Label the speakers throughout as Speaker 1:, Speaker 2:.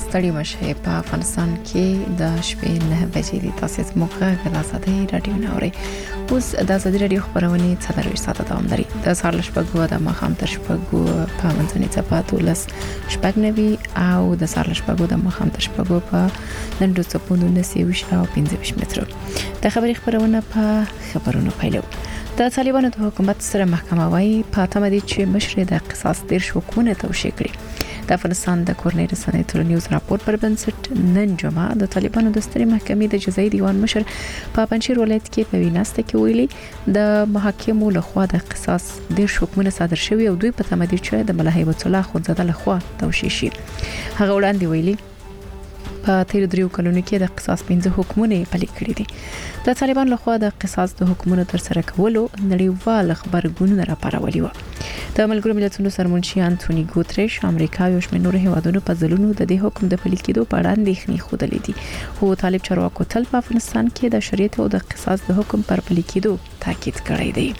Speaker 1: ستړي مشه په افغانستان کې د شپې 9 بجې د تاسو موقع غلاسته رادیو نوري اوس د ازادي رادیو خبرونه څلور ساعته دوام لري د سهار شپږو د مخام تر شپږو په منځنۍ چپاتو لس شپږ نوي او د سهار شپږو د مخام تر شپږو په لندو چپونو نسوي او 15 متر د خبري خبرونه په خبرونو پیلو د طالبانو د حکومت سره محکمه وايي په تمه دي چې مشر د قصاص دیر شوکونه توشي کړي د افغانستان د کورنۍ رسنۍ ټول نیوز راپور پر بنسټ نن جمعه د طالبانو د سترې محکمې د جزایي دیوان مشر په پنځیر ولایت کې په ویناسته کې ویلي د محاکمو لخوا د قصاص دیر شوکونه صادر شوی او دوی په تمه دي چې د ملای هیبت الله خونزاده لخوا توشي شي هغه وړاندې ویلي په تیر دریو کلونو کې د قصاص 15 حکمونه پلي کړي دي د طالبان لخوا د قصاص د حکمونو تر سره کولو نړیوال خبرګونونه راپارولي و د ملګرو ملتونو سرمنشي انټونی ګوتریش امریکا او شمېر نور هیوادونو په ځلونو د دې حکم د پلي کېدو په اړه اندېښنې خوده لیدي خو طالب چارواکو تل په افغانستان کې د شریعت او د قصاص د حکم پر پلي کېدو تاکید کړی دی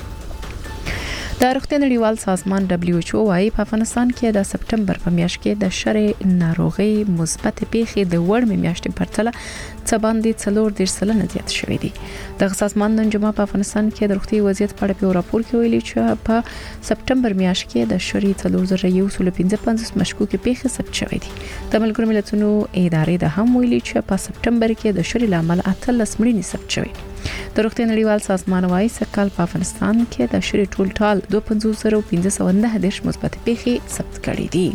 Speaker 1: د روغتیا نړیوال سازمان WHO وايي په افغانستان کې د سپټمبر په میاشت کې د شرع ناروغي مثبت پیښې د وړ میاشتې پرتله څه باندې 4% زیات شوې دي د سازمان نن جمعه په افغانستان کې د روغتي وضعیت په اړه په راپور کې ویلي چې په سپټمبر میاشت کې د شرع 4.155 مشکوک پیښې ثبت شوې دي د ملګرو ملتونو ادارې د هم ویلي چې په سپټمبر کې د شرع لامل 18 مړینې ثبت شوې د روغتیا نړیوال سازمان وايي سکهال په افغانستان کې د شری ټول 25,509 مثبت پیښې ثبت کړې دي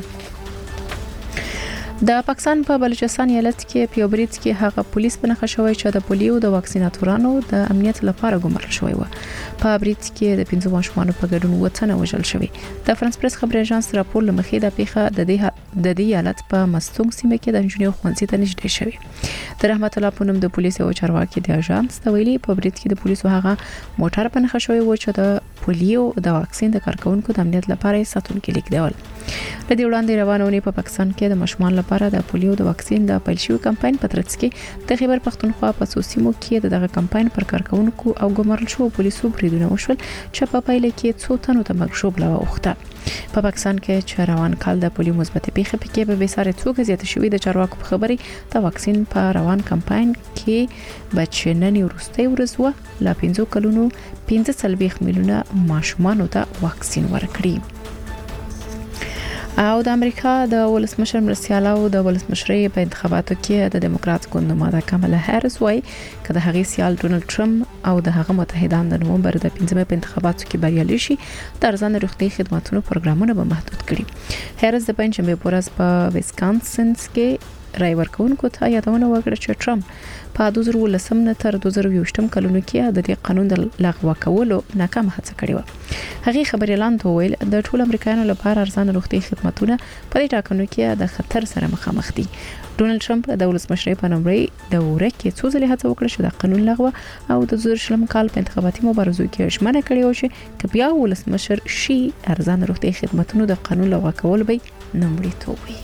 Speaker 1: د پاکستان په بلوچستان ایالت کې پیوبریت کې هغه پولیس بنخښه شوی چې د پولیو د واکسیناتورانو د امنیت لپاره ګمارل شوی و په بریټ کې د 15 ماشومان په ګډون وطن وژل شوی د فرانس پریس خبري اژانس راپور لمخې د پیښه د دې ایالت په مستونګ سیمه کې د انجنیر خوانسي ته نږدې شوی د رحمت الله پونم د پولیسو او چارواکي د اژانس د ویلي په بریټ کې د پولیسو هغه موټر بنخښه شوی و چې د پولیو د واکسین د کارکونکو د امنیت لپاره ساتونکو لیکدول د دې وړاندې روانونی په پاکستان کې د ماشومان لپاره د پولیو د واکسین د پیل شوی کمپاین په ترڅ کې د خیبر پختونخوا په سوسیمو کې دغه کمپاین پر کارکونکو او ګمارل شو پولیسو بریدونه وشول چې په پایله کې څو تنو ته مرګ شوبله وخته په پاکستان کې چې روان کال د پولیو مثبت پیښه پکې په بیساره څوګه زیات شوې د چارواکو په خبري د واکسین په روان کمپاین کې بچنن ورستي ورزوه لا 15 کلونو 15 میلیونه ماشومان ته واکسین ورکړي او د امریکا د ولسمشر مرسیاله او د ولسمشرۍ په انتخاباتو کې د دیموکرات ګوند نماینده کاملا هریس وايي چې د هغې سیال ډونالد ټرمپ او د هغه متحدان د نومبر د 15 په انتخاباتو کې بریالي شي د ارزانه روغتي خدماتو پروګرامونه به محدود کړي هریس د پنځمې په ورځ په ویسکانسن کې رای ورکوونکو ته یادونه وکړه چې ټرمپ په 2010 نه تر 2020 کلونو کې د دې قانون د لغوه کولو ناکام هڅه کړې و هغه خبري لاندې ویل د ټول امریکایانو لپاره ارزانه روغتي خدماتونه په دې ټاکنو کې د خطر سره مخامخ دي ډونالد ټرمپ د ولسمشرۍ په نومړي د ورکه څو ځله هڅه وکړه چې د قانون لغوه او د 2020 کال په انتخاباتي مبارزو کې ژمنه کړې و چې کبیا ولسمشر شي ارزانه روغتي خدماتونو د قانون لغوه کول به نومړي تووي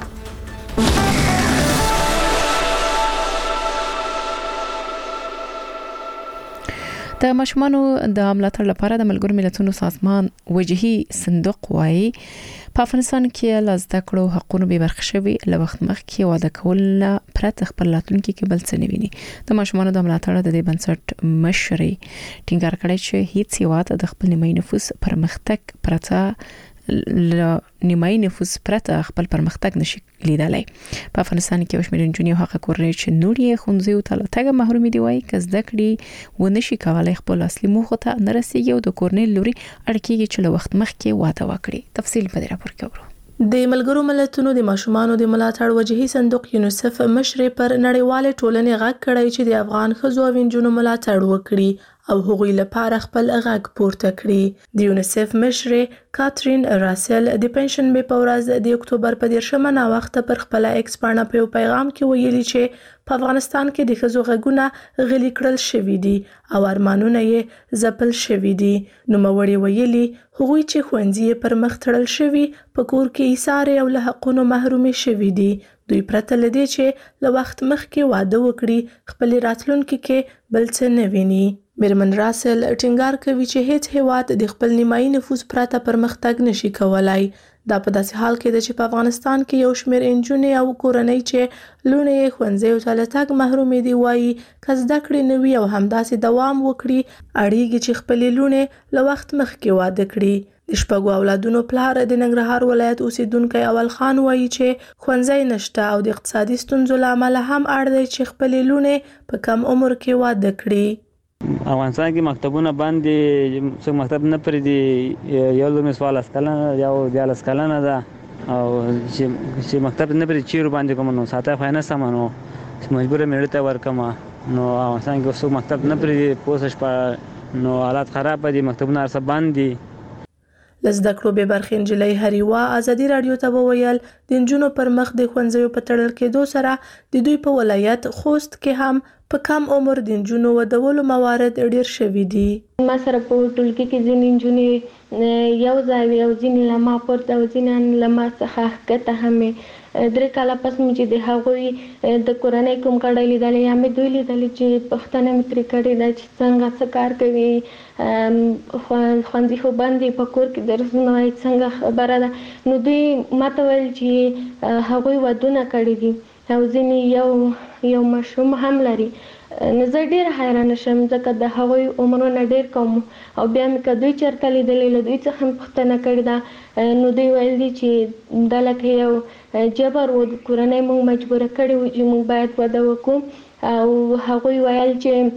Speaker 1: د ماشومانو د ملاتړ لپاره د ملګرو ملتونو سازمان وجهي صندوق وايي په افغانستان کې لازم کړو حقوقو به برخه شوي له وخت مخکې واده کول پرته خپل راتلونکي کې بل څه نه ویني د ماشومانو د ملاتړ د دې بنسټ مشري ټینګار کړی چې هیڅ هیواد د خپل نیمه نفوس پرمختګ پرته نیمای نفوس پرته خپل پرمختګ نشي لیدلای په افغانستان کې وشمیر انجونی حق کورنۍ چې نوري خونځي او تلتګ محروم دي وای کزده کړي و نشي کولای خپل اصلي موخه ته نه رسیږي او د کورنۍ لوري اړکیږي چې له وخت مخکې واده وکړي تفصیل په دې راپور کې ورو
Speaker 2: د ملګرو ملتونو د ماشومانو د ملاتړ وجهي صندوق یونیسف مشر پر نړیوال ټولنې غږ کړی چې د افغان ښځو او نجونو ملاتړ وکړي او هغوی لپاره خپل غږ پورته کړي د یونیسف مشر کاترین راسل د پنځمې په ورځ د اکتوبر په 10مه نا وخت پر خپل ایکس باندې په پیغام کې ویلي چې په افغانستان کې د ښځو غږونه غلي کړل شوي دي او ارمانونه یې ځپل شوي دي نو موري ویلي هغوی چې خوندې پر مخ تړل شوي په کور کې ایثار او له حقونو محروم شوي دي دوی پرته لدی چې له وخت مخکې واده وکړي خپل راتلونکي کې بل څه نه ویني میرمن راسل ټینګار کوي چې هیڅ هیواد د خپل نیمایي نفوس پرته پرمختګ نشي کولای دا په داسې حال کې ده چې په افغانستان کې یو شمېر انجونې او کورنۍ چې لوڼې یې ښوونځیو ته له تګ محرومې دي وایي که زده کړې نه وي او همداسې دوام وکړي اړیږي چې خپلې لوڼې له وخت مخکې واده کړي. د شپږو اولادونو پلار د ننګرهار ولایت اوسیدونکی اول خان وایي چې ښوونځی نشته او د اقتصادي ستونزو له امله هم اړ دی چې خپلې لوڼې په کم عمر کې واده کړي.
Speaker 3: افغانستان کې مکتبونه بند دي، څوک مکتب نه پرېږدي. یو لور مې 14 کلنه یو 14 کلنه ده او چې مکتب نه پرېږدي چیرې باندې کوم نو ساته خو نه سم نو مجبور مې ته ورکم. نو افغانستان کې څوک مکتب نه پرېږدي پوسش په نو حالات خراب دي، مکتبونه هر څه بند دي.
Speaker 2: لزده کړو به برخې نجلۍ هریوا ازادي رادیو ته وویل د نجونو پر مخ د ښوونځیو په تړل کېدو سره د دوی په ولایت خوست کې هم په کم عمر د نجونو ودولو موارد ډیر شوي دي.
Speaker 4: ما سره په ټولګي کې ځینې نجونې یو ځای او ځینې له ما پورته او ځینې له ما څخه ښکته هم 3 کاله پس مې چې د هغوی د کورنۍ کوم کړی لیدلی یا مې دوی لیدلی چې پوښتنه مې ترې کړې ده چې څنګه څه کار کوي، ښوونځي خو بند دي، په کور کې درسونه وایي، څنګه خبره ده. نو دوی ما ته ویل چې هغوی ودونه کړي دي او ځینې یو ماشوم هم لري. نو زه ډېره حیرانه شم ځکه د هغوی عمرونه ډېر کم او بیا مې که دوی چېرته لیدلي له دوی څخه مې پوښتنه کړې ده نو دوی ویل دي چې دا لکه یو جبر و، کورنۍ موږ مجبوره کړې وو چې موږ باید واده وکړو او هغوی ویل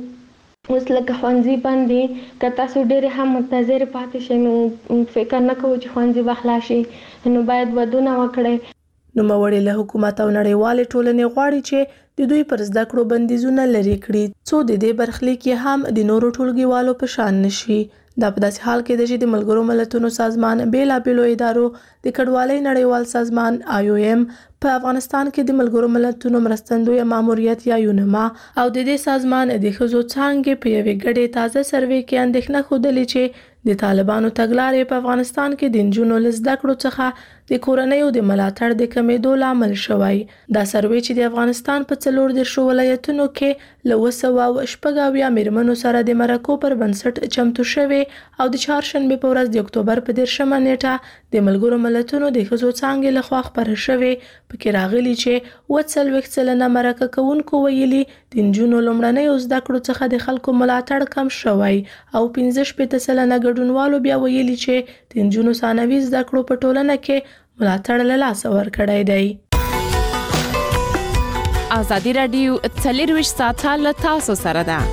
Speaker 4: چې اوس لکه ښوونځي بند دي، که تاسو ډېرې هم منتظرې پاتې شئ نو فکر نه کوو چې ښوونځي به خلاص شي، نو باید ودونه وکړئ.
Speaker 2: نوموړي له حکومت او نړیوالې ټولنې غواړي چې د دوی پر زده کړو بندیزونه لرې کړي څو د دې برخلیک یې هم د نورو ټولګیوالو په شان نشي. دا په داسې حال کې ده چې د ملګرو ملتونو سازمان بیلابېلو ادارو د کډوالۍ نړیوال سازمان IOM په افغانستان کې د ملګرو ملتونو مرستندویه ماموریت یا یونما او د دې سازمان د ښځو څانګې په یوې ګډې تازه سروې کې اندېښنه ښودلې چې د طالبانو تګلارې په افغانستان کې د نجونو له زده کړو څخه د کورنیو د ملاتړ د کمېدو لامل شوی. دا سروې چې د افغانستان په 14 ولایتونو کې له 286 میرمنو سره د مرکو پر بنسټ چمتو شوی او د چهارشنبې په ورځ د اکتوبر په 10 نیټه د ملګرو ملتونو د ښځو څانګې لخوا خپاره شوی. پکې راغلي چې 40 سلنه مرکه کوونکو ویلي د نجونو لومړنیو زده کړو څخه د خلکو ملاتړ کم شوی او 15 سلنه ګډونوالو بیا ویلي چې د نجونو ثانوي زده کړو په ټولنه کې ملاتړ له لاسه ورکړی دی.
Speaker 1: ازادي رادیو 24 ساعته له تاسو سره ده.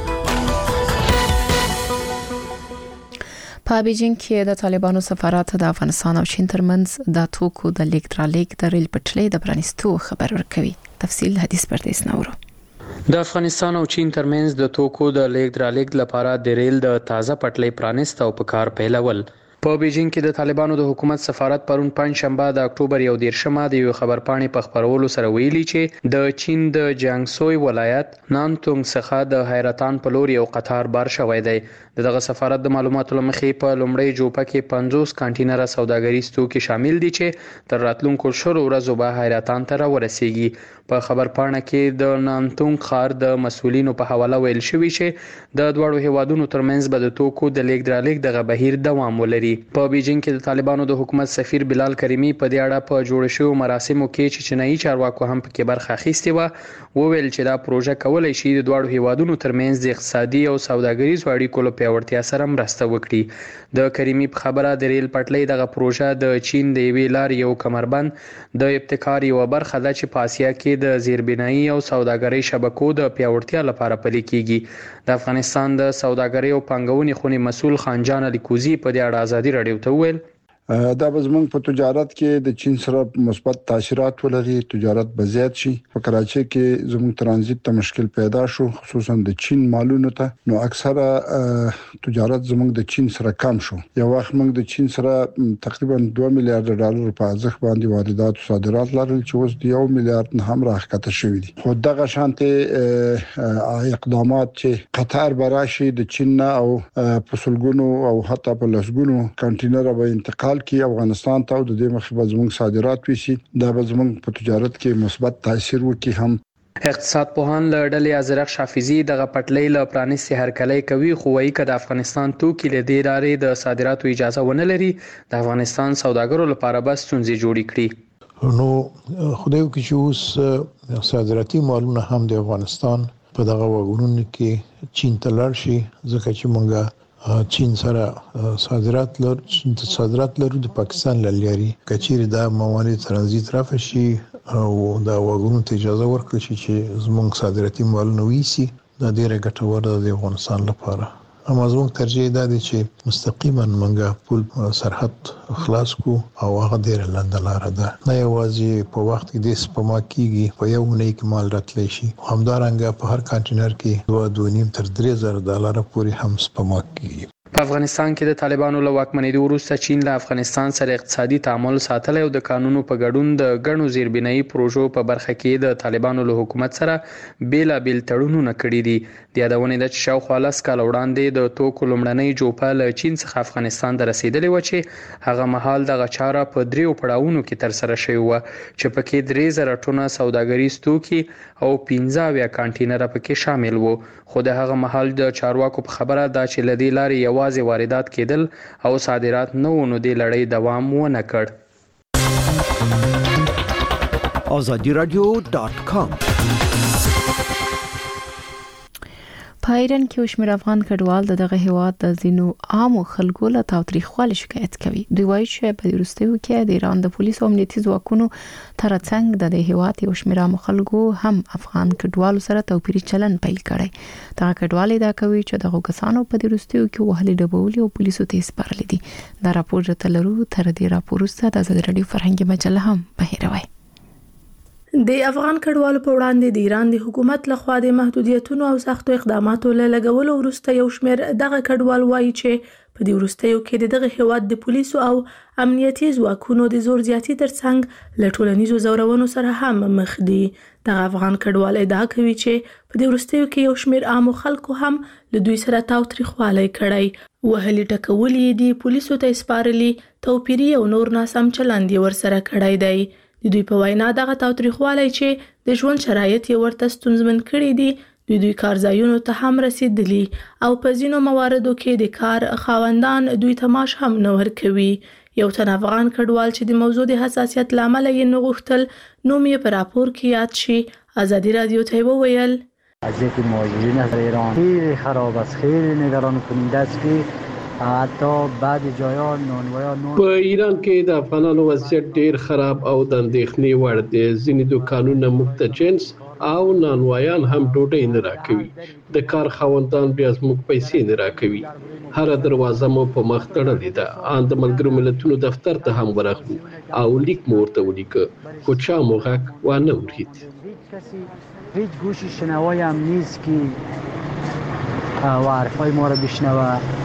Speaker 1: په بیجینګ کې د طالبانو سفارت د افغانستان او چین ترمنځ د توکو د لیک د ریل پټلۍ د پرانیستو خبر ورکوي. تفصیل حدیث پردیس نورو.
Speaker 5: د افغانستان او چین ترمنځ د توکو د لیک لپاره د ریل د تازه پټلۍ پرانیست او په کار پیلول. په بیجینګ کې د طالبانو د حکومت سفارت پرون پنځشنبه د اکتوبر 11 د یو خبرپاڼې په خبرولو سره ویلي چې د چین د جیانګسوی ولایت نانتونګ څخه د حیرتان په لور یو قطار بار شوی دی. دغه سفارت د معلوماتو لمخې په لومړی جوپه کې 50 کانټینره سوداګریز توکي شامل دي چې تر راتلونکو شلو ورځو به حیرتان ته ورسیږي. په خبرپاڼه کې د نانتونګ ښار د مسولینو په حواله ویل شوی چې د دوړو هیوادونو ترمنځ به د توکو د لیک دغه بهیر دوام ولري. په بیجینګ کې د طالبانو د حکومت سفیر بلال کریمی په دې اړه په جوړ شوی مراسمو کې چې چینایي چارواکو هم پکې برخه اخیستې و وویل چې دا پروژه کولای شي د دوړو هیوادونو ترمنځ د اقتصادي او سوداګریز اړیکو لپاره پیاوړتیا سره مرسته وکړي. د کریمی په خبره د ریل پټلۍ دغه پروژه د چین د یوې لارې یو کمربند د ابتکار یو برخه ده چې په اسیا کې د زیربنایي او سوداګرۍ شبکو د پیاوړتیا لپاره پلي کیږي. د افغانستان د سوداګرۍ او پانګونې خونې مسول خانجان الیکوزی په دې اړه ازادي رادیو ته ویل
Speaker 6: دا به زموږ په تجارت کې د چین سره مثبت تاثیرات ولري، تجارت به زیات شي. په کراچۍ کې زموږ ترانزیت ته مشکل پیدا شو، خصوصا د چین مالونو ته. نو اکثره تجارت زموږ د چین سره کم شو. یو وخت موږ د چین سره تقریبا 2 میلیارډ ډالر په ارزښت باندې واردات او صادرات لرل چې اوس د 1 میلیارډ نه هم راښکته شوی دي. خو دغه شانته اقدامات چې قطر براشي د چین نه او په سلګونو او حتی په لسګونو کانټینر به انتقال کې افغانستان ته او د دې مخې به زموږ صادرات وشي، دا به زموږ په تجارت کې مثبت تاثیر وکړي. هم
Speaker 5: اقتصاد پوهان له ډلې ازرق شافیزي دغه پټلۍ له پرانیستي هرکلی کوي خو وایي که د افغانستان توکي له دې لارې د صادراتو اجازه ونه لري د افغانستان سوداګرو لپاره به ستونزې جوړې کړي.
Speaker 7: نو خدای وکړي چې اوس صادراتي مالونه هم د افغانستان په دغه وګړونو کې چین ته لاړ شي ځکه چې موږ چین سره صادرات لرو د پاکستان له لارې کچېرې دا موارد ترانزیت رافع شي او دا وګړو ته اجازه ورکړي چې زموږ صادراتي مالونه ویسي دا ډیره ګټوره ده د افغانستان لپاره. اما زموږ ترجیح دا دی چې مستقیما موږ پول سرحد خلاص کو او هغه ډیره لنډه لار ده نه یوازې په وخت کې د سپما کیږي په یو نه کې مال راتلی شي همدارنګه په هر کانټینر کې 2.5 تر 3000 ډالر پورې هم سپما کیږي.
Speaker 5: په افغانستان کې د طالبانو له واکمنېدو وروسته چین له افغانستان سره اقتصادي تعامل ساتلی او د قانونو په ګډون د ګڼو زیربنایي پروژو په برخه کې د طالبانو له حکومت سره بیلابیل تړونونه کړي دي. د یادونې ده چې شاوخوا 10 کاله وړاندې د توکو لومړنۍ جوپه له چین څخه افغانستان ته رسېدلې وه چې هغه مهال دغه چاره په 3 پړاوونو کې ترسره شوې وه چې پکې 3000 ټنه سوداګریز توکي او 15 کانټینره پکې شامل وو. خو د هغه مهال د چارواکو په خبره ده چې له دې لارې یوازې واردات کېدل او صادرات نه و نو د لړۍ دوام ونه کړ.
Speaker 8: azadiradio.com
Speaker 1: په ایران کې وشمیر افغان کډوال دغه هیواد د زینو عامو خلکو له تاوتریخوالي شکایت کوي. دوی وایي چې په وروستیو کې د ایران د پولیسو امنیتي ځواکونو ترڅنګ د هیواد یو شمیر عامو خلکو هم افغان کډوالو سره توپیري چلن پیل کړی. دغه کډوال دا کوي چې دغه کسانو په وروستیو کې وهلي ډبولي او پولیسو ته سپارل دي. دا راپور تلرو تر دې راپور وروسته د آزاد رادیو فرهنګي مجله هم بهیروي.
Speaker 2: د افغان کډوالو په وړاندې د ایران د حکومت لخوا د محدودیتونو او سختو اقداماتو له لګولو وروسته یو شمېر دغه کډوال وایي چې په دې وروستیو کې دغه هیواد د پولیسو او امنیتي ځواکونو د زور زیاتی ترڅنګ له ټولنیزو زورونو سره هم مخ دي. دغه افغان کډوال ادعا کوي چې په دې وروستیو کې یو شمېر عامو خلکو هم له دوی سره تاوتریخوالی کړی، وهلي ټکولي دي، پولیسو ته سپارلي، توپیري او نور ناسم چلند یې ورسره کړی دی. د دوی په وینا دغه تاوتریخوالی چې د ژوند شرایط یې ورته ستونزمن کړي دي دوی کارځایونو ته هم رسیدلي او په ځینو مواردو کې د کار خاوندان دوی ته معاش هم نه ورکوي. یو تن افغان کډوال چې د موضوع د حساسیت له امله یې نه غوښتل نوم یې په راپور کې یاد شي آزادی رادیو ته وویل
Speaker 9: وضعیت مهاجرین در ایران خیلی خراب است، خیلی نگران کننده است که حتی بعد جایا نانوایی
Speaker 10: په ایران کې د افغانانو وضعیت ډیر خراب او د اندېښنې وړ دی. ځینې دوکانونه موږ ته جنس او نانوایان هم ډوډۍ نه راکوي. د کار خاوندان بیا زموږ پیسې نه راکوي. هر دروازه مو په مخ تړلې ده. ان د ملګرو ملتونو دفتر ته هم ورغلو او لیک مو ورته ولیکه خو چا مو غږ وانه ورید.
Speaker 9: هیچ گوشی شنوایی هم نیست که حرفای ما رو بشنوه.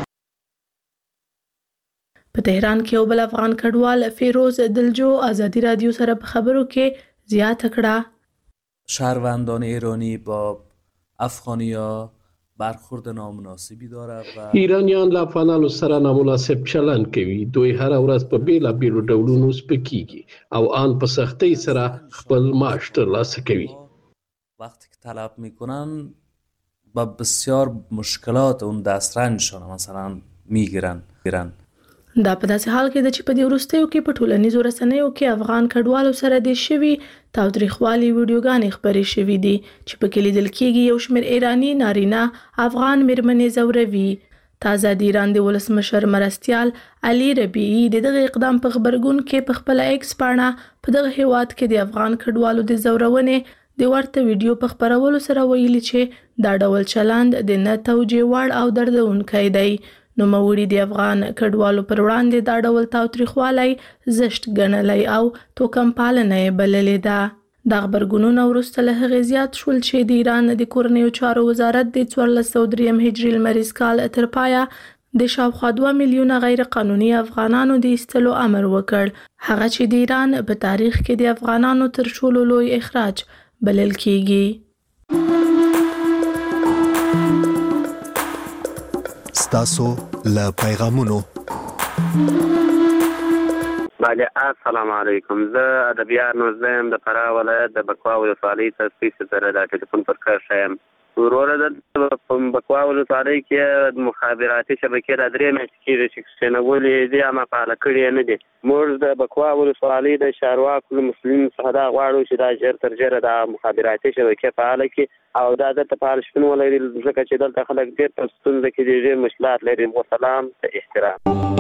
Speaker 2: په تهران کې یو بل افغان کډوال فیروز دلجو آزادی رادیو سره په خبرو کې زیاته کړه
Speaker 11: شهروندان ایرانی با افغانیا برخورد نامناسبی داره و
Speaker 10: ایرانیان له افغانانو سره نامناسب چلند کوي. دوی هر ورځ په بیلابیلو ډولونو سپکیږي او آن په سختۍ سره خپل معاش ترلاسه کوي.
Speaker 11: وقتی که طلب میکنن با بسیار مشکلات اون دسترنجشون مثلا میگیرن.
Speaker 2: دا په داسې حال کې ده چې په دې وروستیو کې په ټولنیزو رسنیو کې افغان کډوالو سره د شوي تاوتریخوالي ویډیوګانې خپرې شوې دي چې پکې لیدل کېږي یو شمېر ایراني نارینه افغان مېرمنې ځوروي. تازه د ایران د ولسمشر مرستیال علي ربیعي د دغه اقدام په غبرګون کې په خپله ایکس پاڼه په دغه هیواد کې د افغان کډوالو د ځورونې د ورته ویډیو په خپرولو سره ویلي چې دا ډول چلند د نه توجیه وړ او دردونکی دی. نوموړي د افغان کډوالو پر وړاندې دا ډول تاوتریخوالی زشت ګڼلی او توکم پالنه یې بللې ده. دا غبرګونونه وروسته له هغې زیات شول چې د ایران د کورنیو چارو وزارت د 1403 هجري لمریز کال تر پایه د شاوخوا 2 میلیونه غیر قانوني افغانانو د ایستلو امر وکړ، هغه چې د ایران په تاریخ کې د افغانانو تر ټولو لوی اخراج بلل کیږي.
Speaker 8: ستاسو له پیغامونو بله السلام علیکم. زه ادبیار نوزم د فراه ولایت د بکوا ولسوالۍ تاسیس سره د ټلیفون پر کار شایم. وروره د بکوا ولسوالۍ کې مخابراتي شبکې را درې میاشتې کېږي چې کښېنولې دي اما فعاله کړې نه دي. موږ د بکوا ولسوالۍ د چارواکو له مسؤلینو څخه دا غواړو چې دا ژر تر ژره د مخابراتي شبکې فعاله کړي او دا دلته فعال شتون ولري، ځکه چې دلته خلک ډېر په ستونزه کې دي، ډېر مشکلات لري. وسلام ته احترام.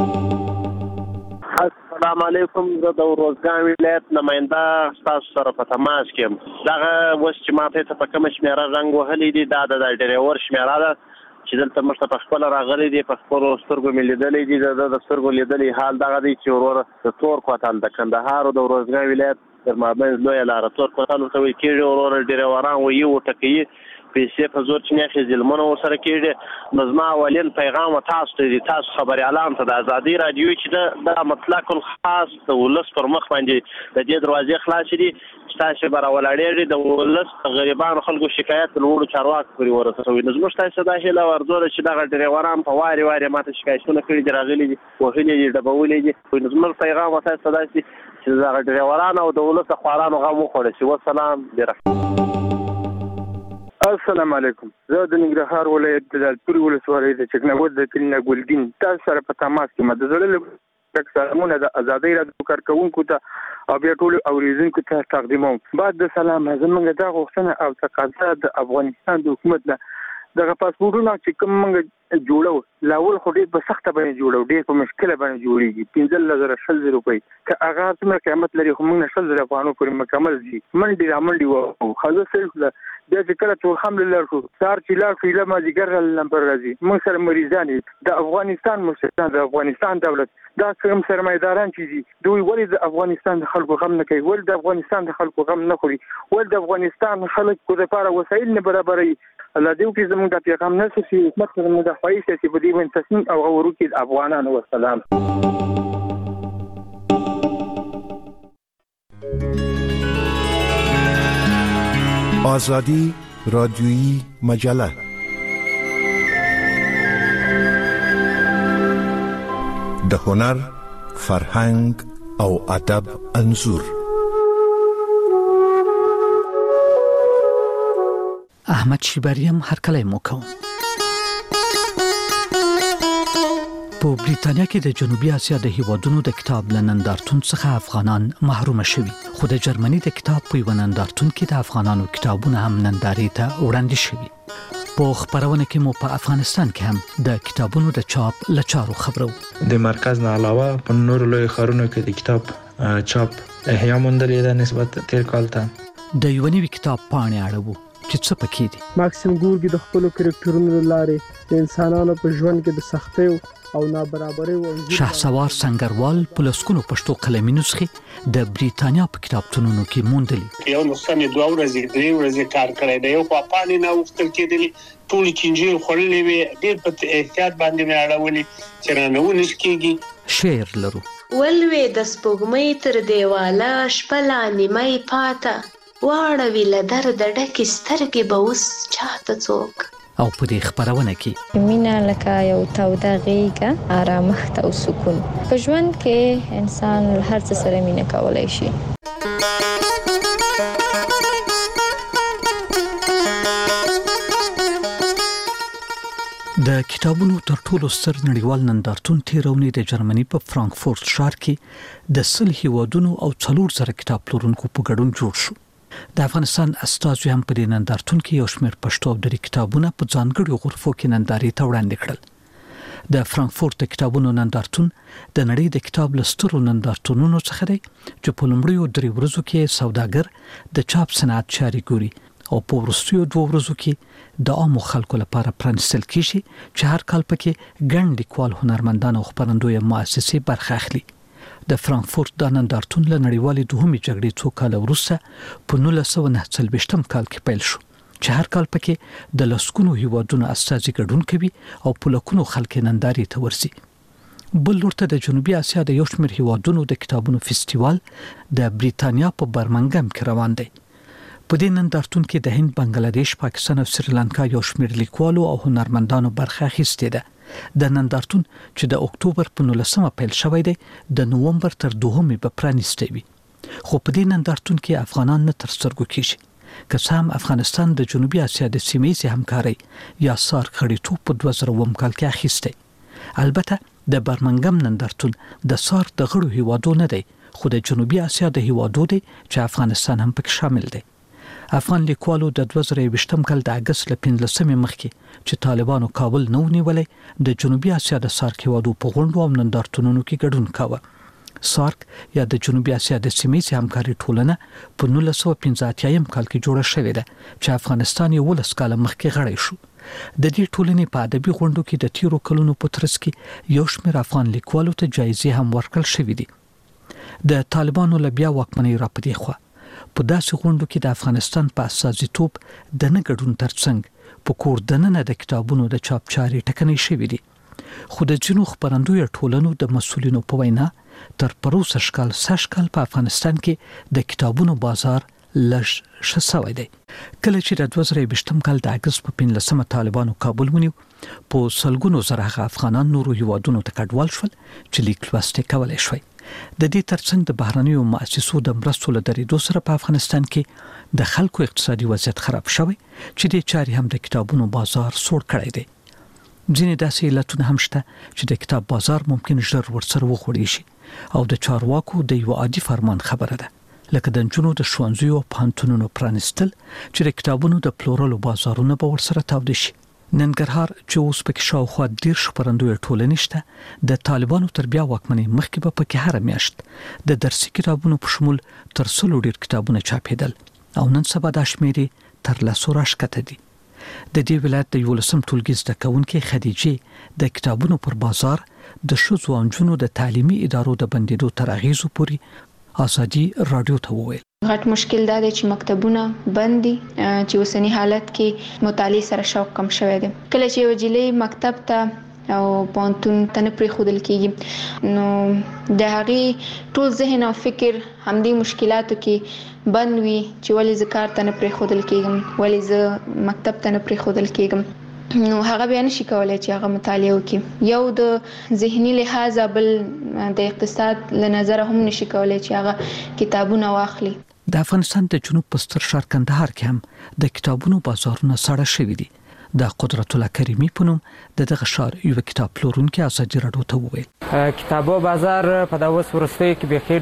Speaker 12: السلام علیکم. زه د روزګان ولایت نماینده تاسو سره په تماس کې یم. دغه اوس چې ما ته په کومه شمیره رنګ وهلی دي دا د ډریور شمیره ده چې دلته موږ ته په خپل راغلي دي، په خپل سترګو مې لیدلې دي. د سترګو لیدلې حال دغه دی چې وروره د تور کوتل د کندهار او د روزګان ولایت تر مابین لویه لاره تور کوتل ورته ویل کېږي. وروره ډریوران وایي وټکوي پیسې په زور چې نه ظلمونه ورسره کېږي. نو زما اولین پیغام تاسو ته دی، تاسو خبریالان ته د ازادي رادیو چې د مطلق خاص د ولس پر مخ باندې د دې دروازې خلاصې دي چې تاسو به راولاړېږئ د ولس غریبانو خلکو شکایت د لوړو چارواکو پورې ورسوئ. نو زموږ تاسو دا هیله ورزوله چې دغه ډریوران په وارې وارې ماته شکایتونه کړي دي، راغلي دي، وهلي دي، ډبولي دي. نو زموږ پیغام تاسو ته دا چې دغه ډریوران او د ولس خوارانو غم وخوړل شي. والسلام برحمت.
Speaker 13: السلام علیکم. زه د ننګرهار ولایت د لالپورې ولسوالۍ د چکنګود د کلي نه ګلدین تاسو سره په تماس کې یم. د زړه له سلامونه د ازادۍ رادیو کارکوونکو ته او بیا ټولو اوریدونکو ته تقدیموم. بعد د سلام زموږ دا غوښتنه او تقاضا د افغانستان د حکومت نه دغه پاسپورټونه چې کوم موږ جوړو لاول خو ډېر په سخته باندې جوړو، ډېر په مشکله باندې جوړېږي. 15,000 روپۍ که هغه څومره قیمت لري خو موږ نه 100,000 افغانو پورې مکمل دي. منډې رامنډې وو خزه صرف بیا چې کله ټول حمله لار شو سار چې لار شو له مازیګر نمبر راځي موږ سره مریضان د افغانستان مشران د افغانستان دولت دا کوم سرمایداران چې دي دوی ولې د افغانستان د خلکو غم نه کوي، ولې د افغانستان د خلکو غم نه خوري، ولې د افغانستان خلکو لپاره وسایل نه برابروي. الله دې وکړي زموږ د پیغام نه سي حکومت زموږ د خوایي سي په دې باندې تصمیم او غوړو کې افغانانو والسلام.
Speaker 14: آزادی رادیویی مجله د هنر، فرهنګ او ادب انځور.
Speaker 15: احمد شیبریم هرکلی مو کوم. په بریتانیا کې د جنوبي اسیا د هیوادونو د کتاب لنندارتون څخه افغانان محروم شوي، خو د جرمني د کتاب په ونندارتون کې د افغانانو کتابونه هم نندارې ته وړاندې شوي. په خبرونه کې مو په افغانستان کې هم د کتابونو د چاپ لچارو خبرو.
Speaker 16: د مرکز نه علاوه په نورو لوی ښارونو کې د کتاب چاپ احیا موندلې ده نسبت تیر کال ته.
Speaker 15: د یو نوي کتاب پاڼې اړوو چې څه پکې دي.
Speaker 17: ماکسیم گورکي د خپل کرکټرونو لارې د انسانانو په ژوند کې د سختیو او نابرابرۍ او
Speaker 15: شهسوار سنگروال په لسکونو پښتو قلمي نسخې د بریتانیا په کتابتونونو کې موندلې.
Speaker 18: یو نسخه مې 2 ورځې 3 ورځې کار کړی دی، یو په پانی نه وختل کېدلی ټول چنجیر خورلې وي، ډېر په احتیاط باندې مې اړولې چې رانه ونیس کېږي.
Speaker 15: شعر لرو.
Speaker 19: ولوي د سپوږمۍ تر دیواله شپه لا نیمه پاته واړوي له درده ډکې سترګې به اوس چاته څوک.
Speaker 15: او په دې خبرونه کې
Speaker 20: مینه لکه یو توده غېږه، آرامښت او سکون. په ژوند کې انسان هر څه سره مینه کولای شي.
Speaker 15: د کتابونو تر ټولو ستر نړیوال نندارتون تیرونی د جرمني په فرانکفورت ښار کې د 100 هیوادونو او 400 کتاب پلورونکو په ګډون جوړ شو. د افغانستان استازو هم په دې نندارتون کې یو شمېر پښتو او دري کتابونه په ځانګړو غرفو کې نندارې ته وړاندې کړل. د فرانکفورت د کتابونو نندارتون د نړۍ د کتاب لسترو نندارتونونو څخه دی چې په لومړیو 3 ورځو کې سوداګر د چاپ صنعت چاري ګوري او په وروستیو 2 ورځو کې د عامو خلکو لپاره پرانستل کیږي چې هر کال پکې ګڼ لیکوال، هنرمندان او خبرندوی مؤسسې برخه اخلي. د فرانکفورت د نندارتون له نړیوالې دوهمې جګړې څو کال وروسته په 1949 کال کې پیل شو چې هر کال پکې د لسکونو هیوادونو استازي ګډون کوي او په لکونو خلک نندارې ته ورسي. بل لورته د جنوبي اسیا د یو شمېر هیوادونو د کتابونو فستیوال د بریتانیا په برمنګم کې روان دی. په دې نندارتون کې د هند، بنگلاديش، پاکستان او سریلانکا یو شمېر لیکوالو او هنرمندانو برخه اخیستې ده. د نندارتون چې د اکتوبر په 19 پیل شوی دی د نوومبر تر 2 په پرانیستی وي خو په دې نندارتون کې افغانان نه تر سترګو کېږي که څه هم افغانستان د جنوبي اسیا د سیمې همکاري یا سارک غړیتوب په 2000 کال کې اخیسته البته د برمنګم نندارتون د سارک د غړو هیوادو نه دی خو د جنوبي اسیا د هیوادو دی چې افغانستان هم پکې شامل دی افغان لیکوالو د 2020 کال د اگست ل 15 مخکې چې طالبانو کابل نه ونیولې د جنوبي اسیا د سارک هیوادو په غونډو او نندارتونونو کې ګډون کاوه سارک یا د جنوبي اسیا د سیمې همکاري ټولنه په 1985 کال کې جوړه شوې ده چې افغانستان یې 10 کال مخکې غړی شو د دې ټولنې په ادبي غونډو کې د تیرو کلونو په ترڅ کې یو شمېر افغان لیکوالو ته جایزې هم ورکړل شوې دي د طالبانو له بیا واکمنۍ راپدې خوا په داسې غونډو کې د افغانستان په اساسیتوب د نه ګډون ترڅنګ په کور دننه د کتابونو د چاپ چارې ټکنۍ شوې دي خو د جنوب خبرندوی ټولنو د مسولینو په وینا تر پروسه شکل په افغانستان کې د کتابونو بازار لږ شسوي دی کله چې د 2020 کال د اگست په 15 طالبانو کابل ونیو په سلګونو زره افغانان نورو هیوادونو ته کډوال شول چې لیک لوست کولای شوی د دې ترڅنګ د بهرنیو مؤسسو د مرستو له درېدو سره په افغانستان کې د خلکو اقتصادي وضعیت خراب شوی چې د چاري هم د کتابونو بازار سوړ کړی دی ځینې داسې علتونه هم شته چې د کتاب بازار ممکن ژر ورسره وخوړی شي او د چارواکو د یو عادي فرمان خبره ده لکه د جنونو د ښوونځیو او پوهنتونونو پرانیستل چې د کتابونو د پلورلو بازارونه به ورسره تاوده شي ننګرهار چې اوس پکې شاوخوا 10 خبرندوی ټولنې شته د طالبانو تر بیا واکمنۍ مخکې به پکې هر میاشت د درسي کتابونو په شمول تر 100 ډیر کتابونه چاپېدل او نن سبا د شمیرې تر 100 راښکته دي د دې ولایت د 11 ټولګي زده کوونکې خدیجه د کتابونو پر بازار د ښځو او نجونو د تعلیمي ادارو د بندیدو تر اغیزو پورې ازادي رادیو ته وویل
Speaker 21: غټ مشکل دا دی چې مکتبونه بند دي چې اوسنی حالت کې مطالعه سره شوق کم شوی دی کله چې یو جلې مکتب ته او پونتون ته نه پرې خودل کېږي نو د هغې ټول ذهن او فکر همدې مشکلاتو کې بند وي چې ولې زه کار ته نه پرې خودل کېږم ولې زه مکتب ته نه پرې خودل کېږم نو هغه بیا نشي کولای چې هغه مطالعه وکړي یو د ذهني لحاظ بل د اقتصاد له نظر هم نشي کولای چې هغه کتابونه واخلي
Speaker 15: د افغانستان د جنوب په ستر ښار کندهار کې هم د کتابونو بازارونه ساړه شوي دي د قدرت الله کریمی په نوم دغه ښار یو کتاب پلورونکی ازادي رادیو ته وویل
Speaker 22: کتابو بازار په دغه ورستۍ کې به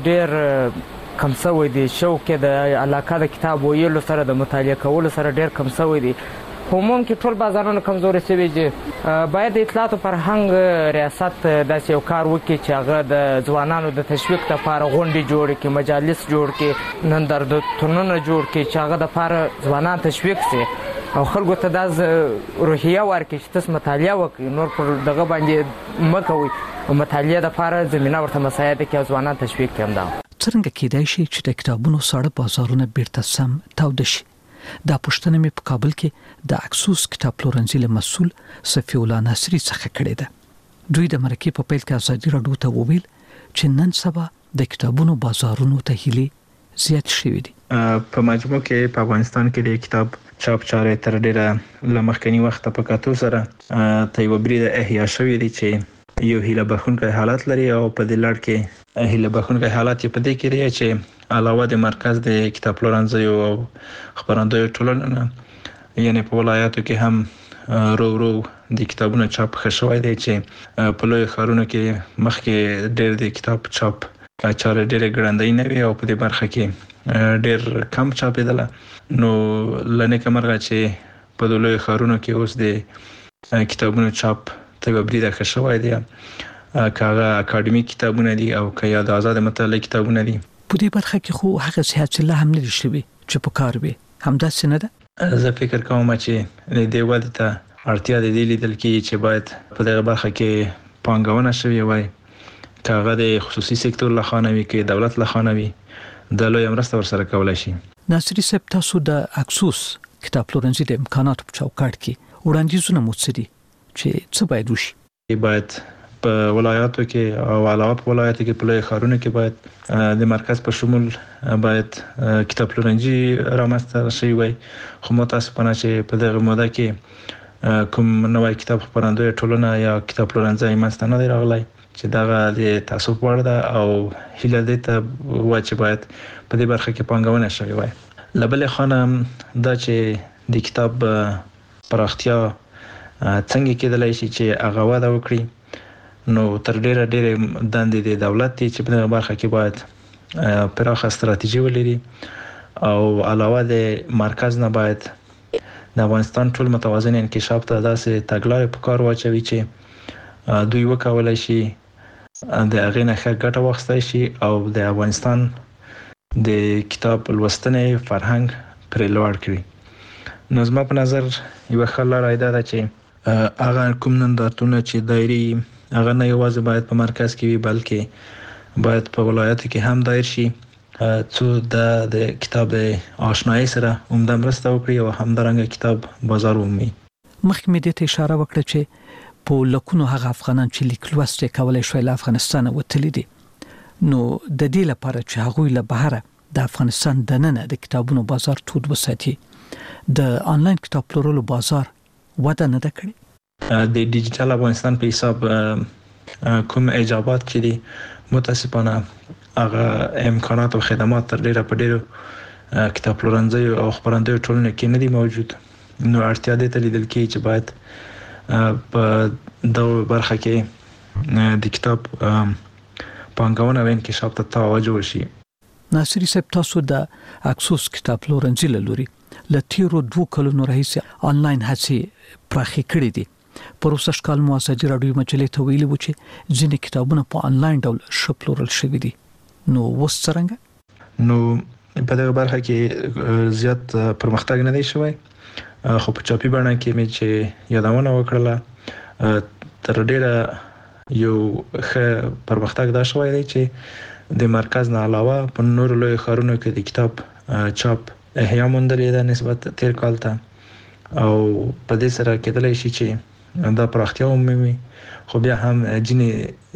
Speaker 22: ډېر کم شوی دی شوق د علاقه د کتاب ویلو سره د مطالعه کولو سره ډېر کم شوی دی عموم کې ټول بازارونه کمزوري شوي دي باید د اطلاعات او فرهنګ ریاست داسې یو کار وکړي چې هغه د ځوانانو د تشویق لپاره غونډې جوړ کړي مجالس جوړ کړي نندارتونونه جوړ کړي چې هغه د لپاره ځوانان تشویق شي او خلکو ته دا روحیه ورکړي چې تاسو مطالعه وکړئ نور پر دغه باندې مه کوئ او مطالعه لپاره زمینه ورته مساعده کړي او ځوانان تشویق کړي همدا
Speaker 15: څنګه کېدای شي چې د کتابونو ساړه بازارونه بیرته سم تاوده شي دا پښتنه مې په کابل کې د اکسوس کتاب پلورنځي له مسؤل صفی الله ناصری څخه کړې ده دوی د مرکې په پیل کې ازادي رادیو ته وویل چې نن سبا د کتابونو بازارونو ته هیلې زیات شوي دي
Speaker 16: په مجموع کې په افغانستان کې د کتاب چاپ چارې تر ډیره لمخکنی وخت په کتو سره ته یو بریده احیا شوې دي چې یو هیله بخونکی حالت لري او په دې لړ کې هیله بخونکی حالت په دې کې لري چې علاوه د مرکز د کتاب پلورنځي او خبرندوی ټولنه یعنی په ولایاتو کې هم رو د کتابونو چاپ خښوي دي چې په لوی ښارونو کې مخکې ډېر د کتاب چاپ چارې ډېر ګړندۍ نه وي او په دې برخه کې ډېر کم چاپېدله نو لنه کمرغه چې په لوی ښارونو کې اوس د کتابونو چاپ ته بریده خښوي دي کاغه اکاډمیک کتابونه دي او که یا د آزاد مطالعه کتابونه دي
Speaker 15: په دې برخه کې خو هغه صحت له هم نه شوي چې په کار وي همداسې نه ده
Speaker 16: زه فکر کوم چې د دې ودې ته اړتیا د دې لیدل کې چې باید په دغه برخه کې پانګونه شوي وای کاغه د خصوصي سکتور له خوا نه وي کې دولت له خوا نه وي د لوی مرسته ورسره کولای شي
Speaker 15: ناصری صاحب تاسو د اکسوس کتاب پلورنځي د امکاناتو په چوکاټ کې وړاندیزونه مو څه دي چې څه باید وشي
Speaker 16: باید په ولایاتو کې او علاوه په ولایاتو کې په لوی ښارونو کې باید د مرکز په شمول باید کتاب پلورنځي رامنځته شي وي خو متاسفانه چې په دغه موده کې کوم نوې کتاب خبرندوی ټولنه یا کتاب پلورنځي منځته نه دی راغلی چې دا د تاسو وړ ده او هیله دې ته و چې باید په دې برخه کې پانګونه شوي وای. لبل خانم دا چې د کتاب پراختیا څنګه کېدلای شي چې هغه وده وکړي، نو تر ډیره دندې د دولت چې په دغه برخه کې باید پراخه ستراتیژي ولري او علاوه د مرکز نه باید د افغانستان ټول متوازن انکشاف ته داسې تګلارې په کار واچوي چې دوی وکولای شي د هغې نه ښه ګټه واخیستای شي او د افغانستان د کتاب لوستنې فرهنګ پرې لوړ کړي. نو زما په نظر یوه ښه لاره دا ده چې هغه کوم نندارتونونه چې دایري هغه نه یوازې باید په مرکز کې وي بلکې باید په ولایاتو کې هم دایر شي څو د کتاب د آشنایي سره عمده مرسته وکړي او همدارنګه کتاب بازار ومومي.
Speaker 15: مخکې مې دې ته اشاره وکړه چې په لکونو هغه افغانان چې لیک لوست کولای شوی له افغانستان وتلي دي، نو د دې لپاره چې هغوی له بهره د افغانستان دننه د کتابونو بازار تود وساتي، د آنلاین کتاب پلورلو بازار وده نه ده کړې.
Speaker 16: د ډیجیټل افغانستان په حساب کوم ایجابات چې دي متاسفانه هغه امکانات او خدمات تر ډیره په ډیرو کتاب پلورنځي او خبرندوی ټولنه کې نه دي موجود. نو اړتیا دې ته لیدل کېږي چې باید په دغه برخه کې د کتاب پانګونه او انکشاف ته توجه وشي.
Speaker 15: ناصری صاحب، تاسو د اکسوس کتاب پلورنځي له لوري له تیرو 2 کلونو راهیسې آنلاین هڅې پراخې کړې دي. پروسه کال مو ازادي راډیو مجلې ته ویلي و چې ځینې کتابونه په آنلاین ډول شپلورل شوي دي، نو وس څنګه؟
Speaker 16: نو په دغه برخه کې زیات پرمختګ نه دی شوی، خو په چاپی بڼه کې مې چې یادونه وکړله تر ډیره یو ښه پرمختګ دا شوی دی چې د مرکز نه علاوه په نورو لوی ښارونو کې د کتاب چاپ احیا موندلې ده نسبت تیر کال ته، او په دې سره کېدلای شي چې دا پراختیا ومومي. خو بیا هم ځینې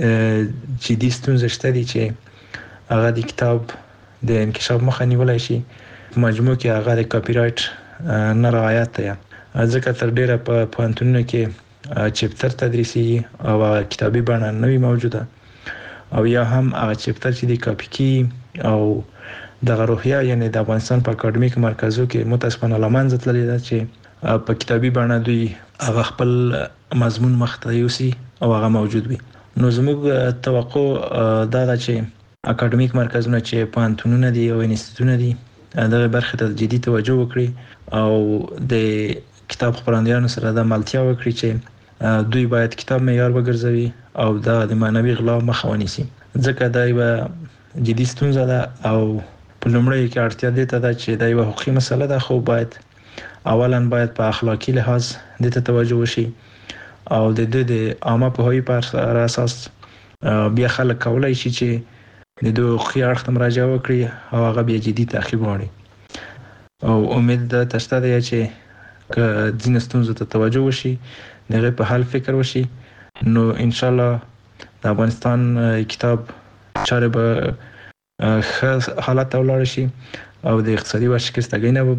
Speaker 16: جدي ستونزې شته دي چې هغه د کتاب د انکشاف مخه نیولای شي. په مجموع کې هغه د کاپی رایټ نه رعایت دی، ځکه تر ډیره په پوهنتونونو کې چپتر تدریسي او کتابي بڼه نه وي موجوده، او یا هم هغه چپتر چې د کاپی کی او د روحیه یعنی د افغانستان په اکاډمیک مرکزو کې متاسفانه لمنځه تللی ده چې په کتابي بڼه دوی هغه خپل مضمون مخته یوسي او هغه موجود وي. نو زموږ توقع دا ده چې اکاډمیک مرکزونه چې پوهنتونونه دي او انسټیټونه دي دغه برخه ته جدي توجه وکړي او د کتاب خبرندویانو سره د ملتیا وکړي چې دوی باید کتاب معیار وګرځوي او د معنوي غلا مخه ونیسي، ځکه دا یو جدي ستونزه ده او په لومړی کې اړتیا ده چې دا یو حقوقي مسله ده، خو باید اولا باید په اخلاقی لحاظ د ته توجه وشي او د عامه پوهاوی پر اساس بیا خلک کولای شي چې د دوه خي اړخ ته مراجعه وکړي او هغه بیا جدي تعقیب وکړي. او امید ده تاسو ته چې ځین ستونزو ته توجه وشي، دغه په حل فکر وشي، نو ان شاء الله د افغانستان کتاب چاره به حالت ولاړ شي او د اقتصادي ورشکستګۍ نه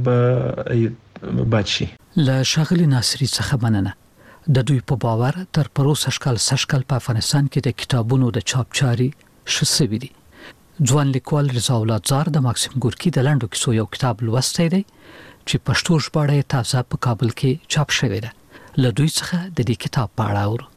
Speaker 16: بچ شي.
Speaker 15: له ښاغلي ناصري څخه مننه. د دوی په باور تر پروسه شکل په افغانستان کې د کتابونو د چاپ چاري شسوي دي. ځوان لیکوال رضا اولادزار د ماکسیم ګورکي د لاندو کیسو یو کتاب لوستی دی چې پښتو ژباړه تازه په کابل کې چاپ شوی ده. له دوی څخه د دې کتاب په اړه اورو.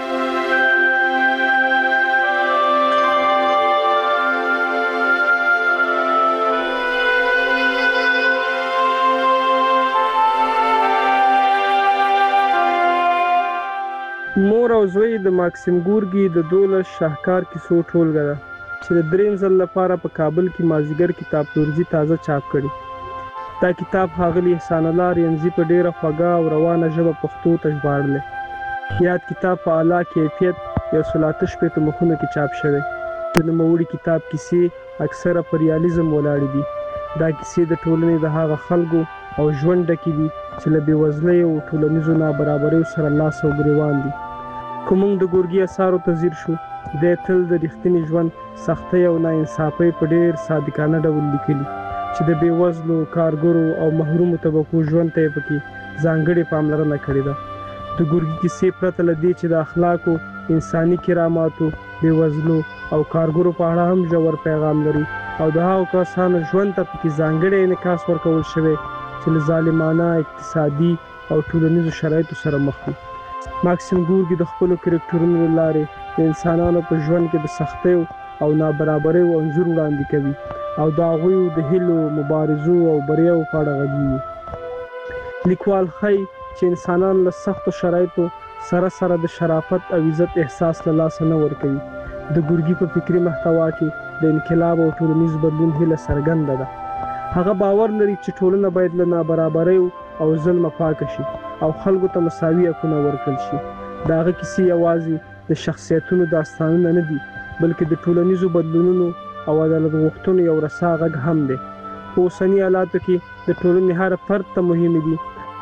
Speaker 17: مور او زوی د ماکسیم ګورکي د 12 شاهکار کیسو ټولګه ده چې د دریم ځل لپاره په کابل کې مازیګر کتاب پلورنځي تازه چاپ کړي. دا کتاب ښاغلي احسان الله رینځي په ډیره خوږه او روانه ژبه پښتو ته ژباړلی. یاد کتاب په اعلی کیفیت 138 مخونو کې چاپ شوی. د نوموړي کتاب کیسې اکثره پر ریالیزم ولاړې دي. دا کیسې د ټولنې د هغه خلکو او ژوند ډکې دي چې له بېوزلۍ او ټولنیزو نابرابریو سره لاس او ګریوان دي. که موږ د ګورګي اثارو ته ځیر شو، دی تل د رښتیني ژوند سختۍ او ناانصافۍ په ډېر صادقانه ډول لیکلي چې د بېوزلو، کارګرو او محرومو طبقو ژوند ته یې پکې ځانګړې پاملرنه کړې ده. د ګورګي کیسې پرته له دې چې د اخلاقو، انساني کراماتو، بېوزلو او کارګرو په اړه هم ژور پیغام لري او د هغو کسانو ژوند ته پکې ځانګړی انعکاس ورکول شوی چې له ظالمانه اقتصادي او ټولنیزو شرایطو سره مخ دي. ماکسیم ګورګي د خپلو کرکټرونو له لارې د انسانانو په ژوند کې د سختیو او نابرابریو انځور وړاندې کوي او د هغوی د هیلو، مبارزو او بریاو په اړه غږیږي. لیکوال ښایي چې انسانان له سختو شرایطو سره سره د شرافت او عزت احساس له لاسه نه ورکوي. د ګورګي په فکري محتوا کې د انقلاب او ټولنیز بدلون هیله څرګنده ده. هغه باور لري چې ټولنه باید له نابرابریو او ظلمه پاکه شي او خلکو ته مساوي حقونه ورکړل شي. د هغه کیسې یوازې د شخصیتونو داستانونه نه دي، بلکې د ټولنیزو بدلونونو او عدالت غوښتنو یو رسا غږ هم دی. په اوسني حالاتو کې د ټولنې هر فرد ته مهم دي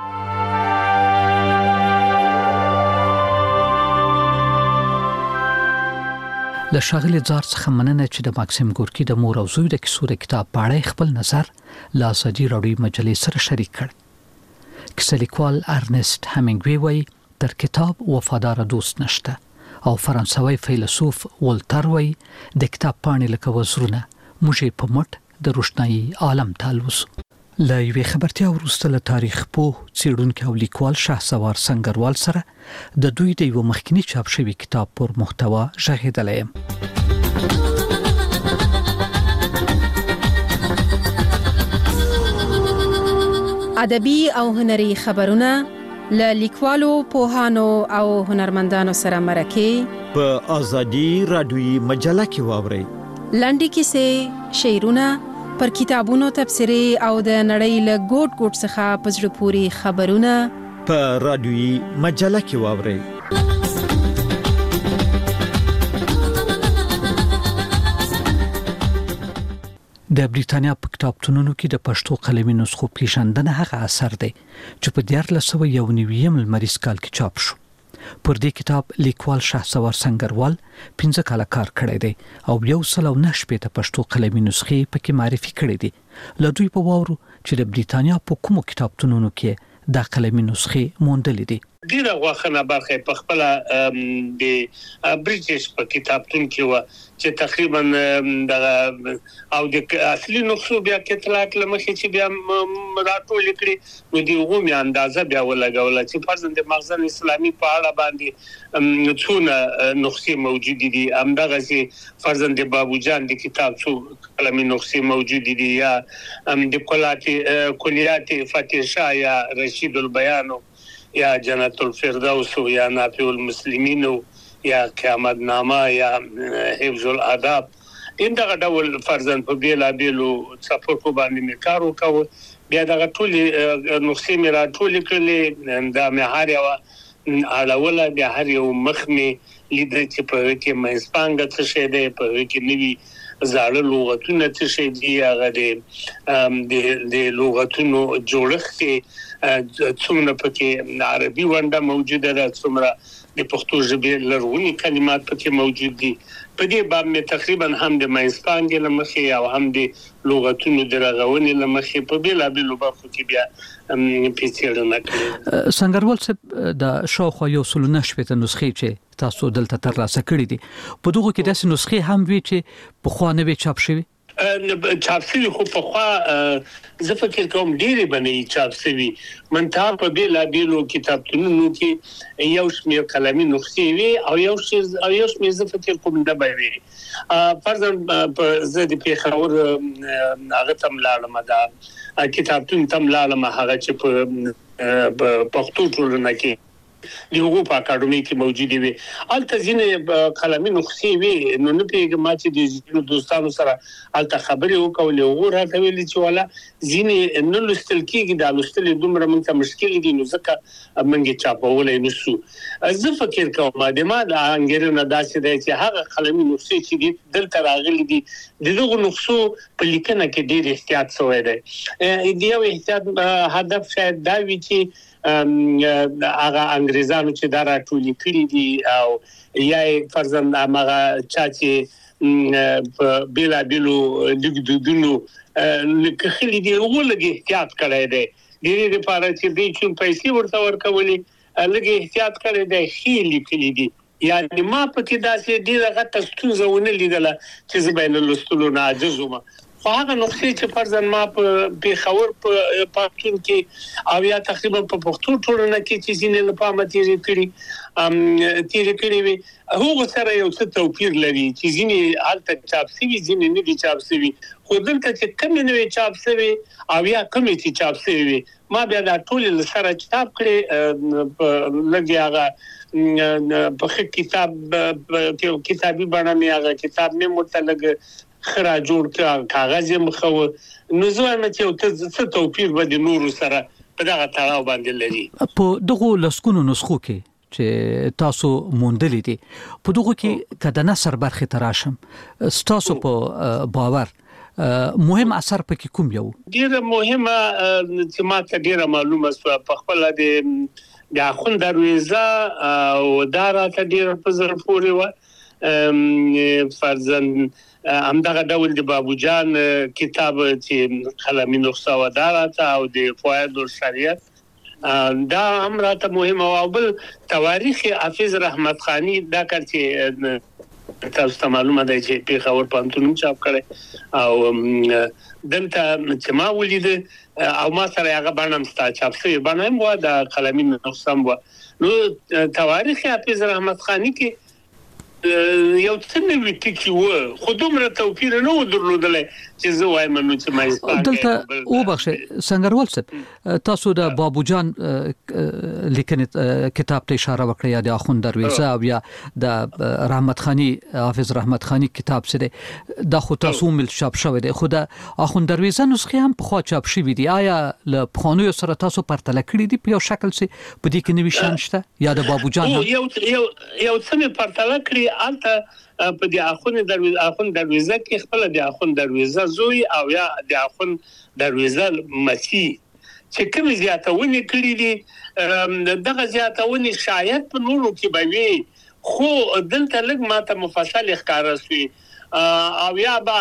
Speaker 15: له ښاغلي زار څخه مننه چې د ماکسیم ګورکي د مور او زوی د کیسو د کتاب په اړه خپل نظر له ازادي راډیو مجلې سره شریک کړ. کیسه لیکوال ارنست همینګوی وایي تر کتاب وفادار دوست نشته او فرانسوي فیلسوف ولتر وایي د کتاب پاڼې لکه وزرونه موږ په مټ د روښنايي عالم تالوس. له یوې خبرتیا وروسته له تاریخ پوه، څېړونکي او لیکوال شهسوار سنگروال سره د دوی د یو مخکینی چاپ شوي کتاب پر محتوا غږېدلی یم.
Speaker 3: ادبي او هنري خبرونه له لیکوالو، پوهانو او هنرمندانو سره مرکې
Speaker 4: په ازادي راډیوي مجله کې واورئ.
Speaker 3: لنډې کیسې، شعرونه، پر کتابونو تبصرې او د نړۍ له ګوټ ګوټ څخه په زړه پورې خبرونه
Speaker 4: په راډیوي مجله کې واورئ.
Speaker 15: د بریتانیا په کتابتونونو کې د پښتو قلمي نسخو پیژندنه هغه اثر دی چې په 1991 لمریز کال کې چاپ شو. پر دې کتاب لیکوال شهسوار سنگروال 15 کاله کار کړی دی او 109 پښتو قلمي نسخې پکې معرفي کړې دي. له دوی په واورو چې د بریتانیا په کومو کتابتونونو کې د قلمي نسخې موندلې دي.
Speaker 18: ډیره غوښنه برخه په خپل د بریټیش په کتابتون کې و چې تقریبا د او د اصلي نسخو بیا کتلات لمخې چې بیا راټول کړي نو دی غومي اندازه بیا ولګول چې فرضاً د مخزن اسلامي په اړه باندې څونه نسخې موجود دي. همدغه سي فرضاً د بابو جان د کتاب څو قلمي نسخې موجود دي یا د کلیات فتح شاه یا رشید البیان یا جنت الفردوس یا نافع المسلمین یا قیامت نامه یا حفظ الاداب دغه ډول فرضاً په بیلابیلو څپرکو باندې کار وکاو. بیا دغه ټول نسخې مې راټولې کړلې د مهار یو اړوله بیا هر یو مخ مې لیدل چې په کې منځپانګه څه شی دی، په کې نوي زاړه لغتونه څه شی دي، هغه د لغتونو جوړښت څومره پکې عربي ونده موجوده ده، څومره د پښتو ژبې لرغوني کلمات پکې موجود دي. په دې باندې تقریبا هم د منځپانګې لمخې او هم د لغتونو د رغونې لمخې په بیلابیلو برخو کې بیا پیڅېړنه کړې.
Speaker 15: سنگروال صاحب د شاوخوا 109 نسخې چې تاسو دلته ترلاسه کړې دي، په دغه کې داسې نسخې هم وي چې پخوا نه وي چاپ شوي؟
Speaker 18: چاپ شوي خو پخوا زه فکر کوم ډېرې بنې چاپ شوي، منتها په بیلابیلو کتابتونونو کې یو شمېر قلمي نسخې وي او یو شمېر زه فکر کوم نه به وي. فرضاً زه د پېښور هغه ته لاړم، دا کتابتون ته لاړم، هغه چې په پښتو ټولنه کې د حقوق اکاډمي کې موجود وي. البته ځینې قلمي نسخې وي، نو نه پیږم ما چې د ځینو دوستانو سره البته خبرې وکولې او راته ویلي چې والا ځینې نه لوستل کېږي، دا لوستل دومره موږ ته مشکل دي نو ځکه موږ چاپولی نه شو. زه فکر کوم د ما د انګېرنه داسې دی چې هغه قلمي نسخې چې دي دلته راغلي دي د دغو نسخو په لیکنه کې ډېر احتیاط شوی دی. د یو احتیاط هدف شاید دا وي چې هغه انګریزانو چې دا راټولې کړي دي او یا فرضاً هغه چا چې په بیلابیلو لیکدودونو لیکلي دي هغو لږ احتیاط کړی دی د دې لپاره چې دوی چون پیسې ورته ورکولې لږ احتیاط کړی دی ښې لیکلي دي یعنې ما پکې داسې ډېره غټه ستونزه ونه لیدله چې زه به یې له لوستلو نه عاجز وم خو هغه نقطې چې فرضاً ما په پېښور په پښتون کې او یا تقریبا په پښتو ټولنه کې چې ځینې له پامه تېرې کړې وي هغو سره یو څه توپیر لري چې ځینې هلته چاپ سوي ځینې نه دي چاپ سوي خو دلته چې کومې نه وي چاپ سوي او یا کومې چې چاپ سوي وي ما بیا دا ټولې له سره چاپ کړې په لږ هغه په ښه کتاب کتابي بڼه مې هغه کتاب مې ورته لږ خرا جوړ کړ کاغذ یې مخو نو زه وایم چې څه توپیر به د نورو سره په دغه تړاو باندې لري
Speaker 15: په دغو لسکونو نسخو کې چې تاسو موندلې دي په دغه کې کله نثر برخه تراشم تاسو په باور مهم اثر پکې کوم یو
Speaker 18: ډیره مهمه چې ماته ډیره معلومه شو په خپل د اخوند درویزه او داراته ډیره په زر پورې و فرزن همدغه ډول د بابو جان کتاب چې قلمي نسخه و داراته او د فوائد الشریعت دا هم راته مهمه او بل تواریخ حافظ رحمت خانی دا کار چې تاسو ته معلومه ده چې پېښور پوهنتون چاپ کړی او دلته چې ما ولید او ما سره هغه باندې ستا چاپ شوی باندې و د قلمي نسخه و نو تواریخ حافظ رحمت خانی کې یو څه نوې ټکی و خو دومره توپیر نه و درلودلی چې زه وایم نو چې ما
Speaker 15: دلته وبخښئ سنګروال صاحب تاسو د بابو جان لیکنې کتاب ته اشاره وکړه یا د اخوند درویزه او یا د رحمت خانی حافظ رحمت خانی کتاب سره د خو تاسو مل چاپ شوی دی خو د اخوند درویزه نسخه هم په خوا چاپ شوی دی آیا له پخوانیو سره تاسو پرتله کړی دی په یو شکل سي په دې کې نوې شان شته یا د بابو جان
Speaker 18: یو څه مې پرتله کړی البته په دې اخوند درویزه کې خپل د اخوند درویزه زوی او یا د اخوند درویزه مسیح چې کوم زیاتونه کړی دي دغه زیاتونه شاید په نورو کې به وي خو دلته لږ ماته مفصل ښکارا شوی او یا با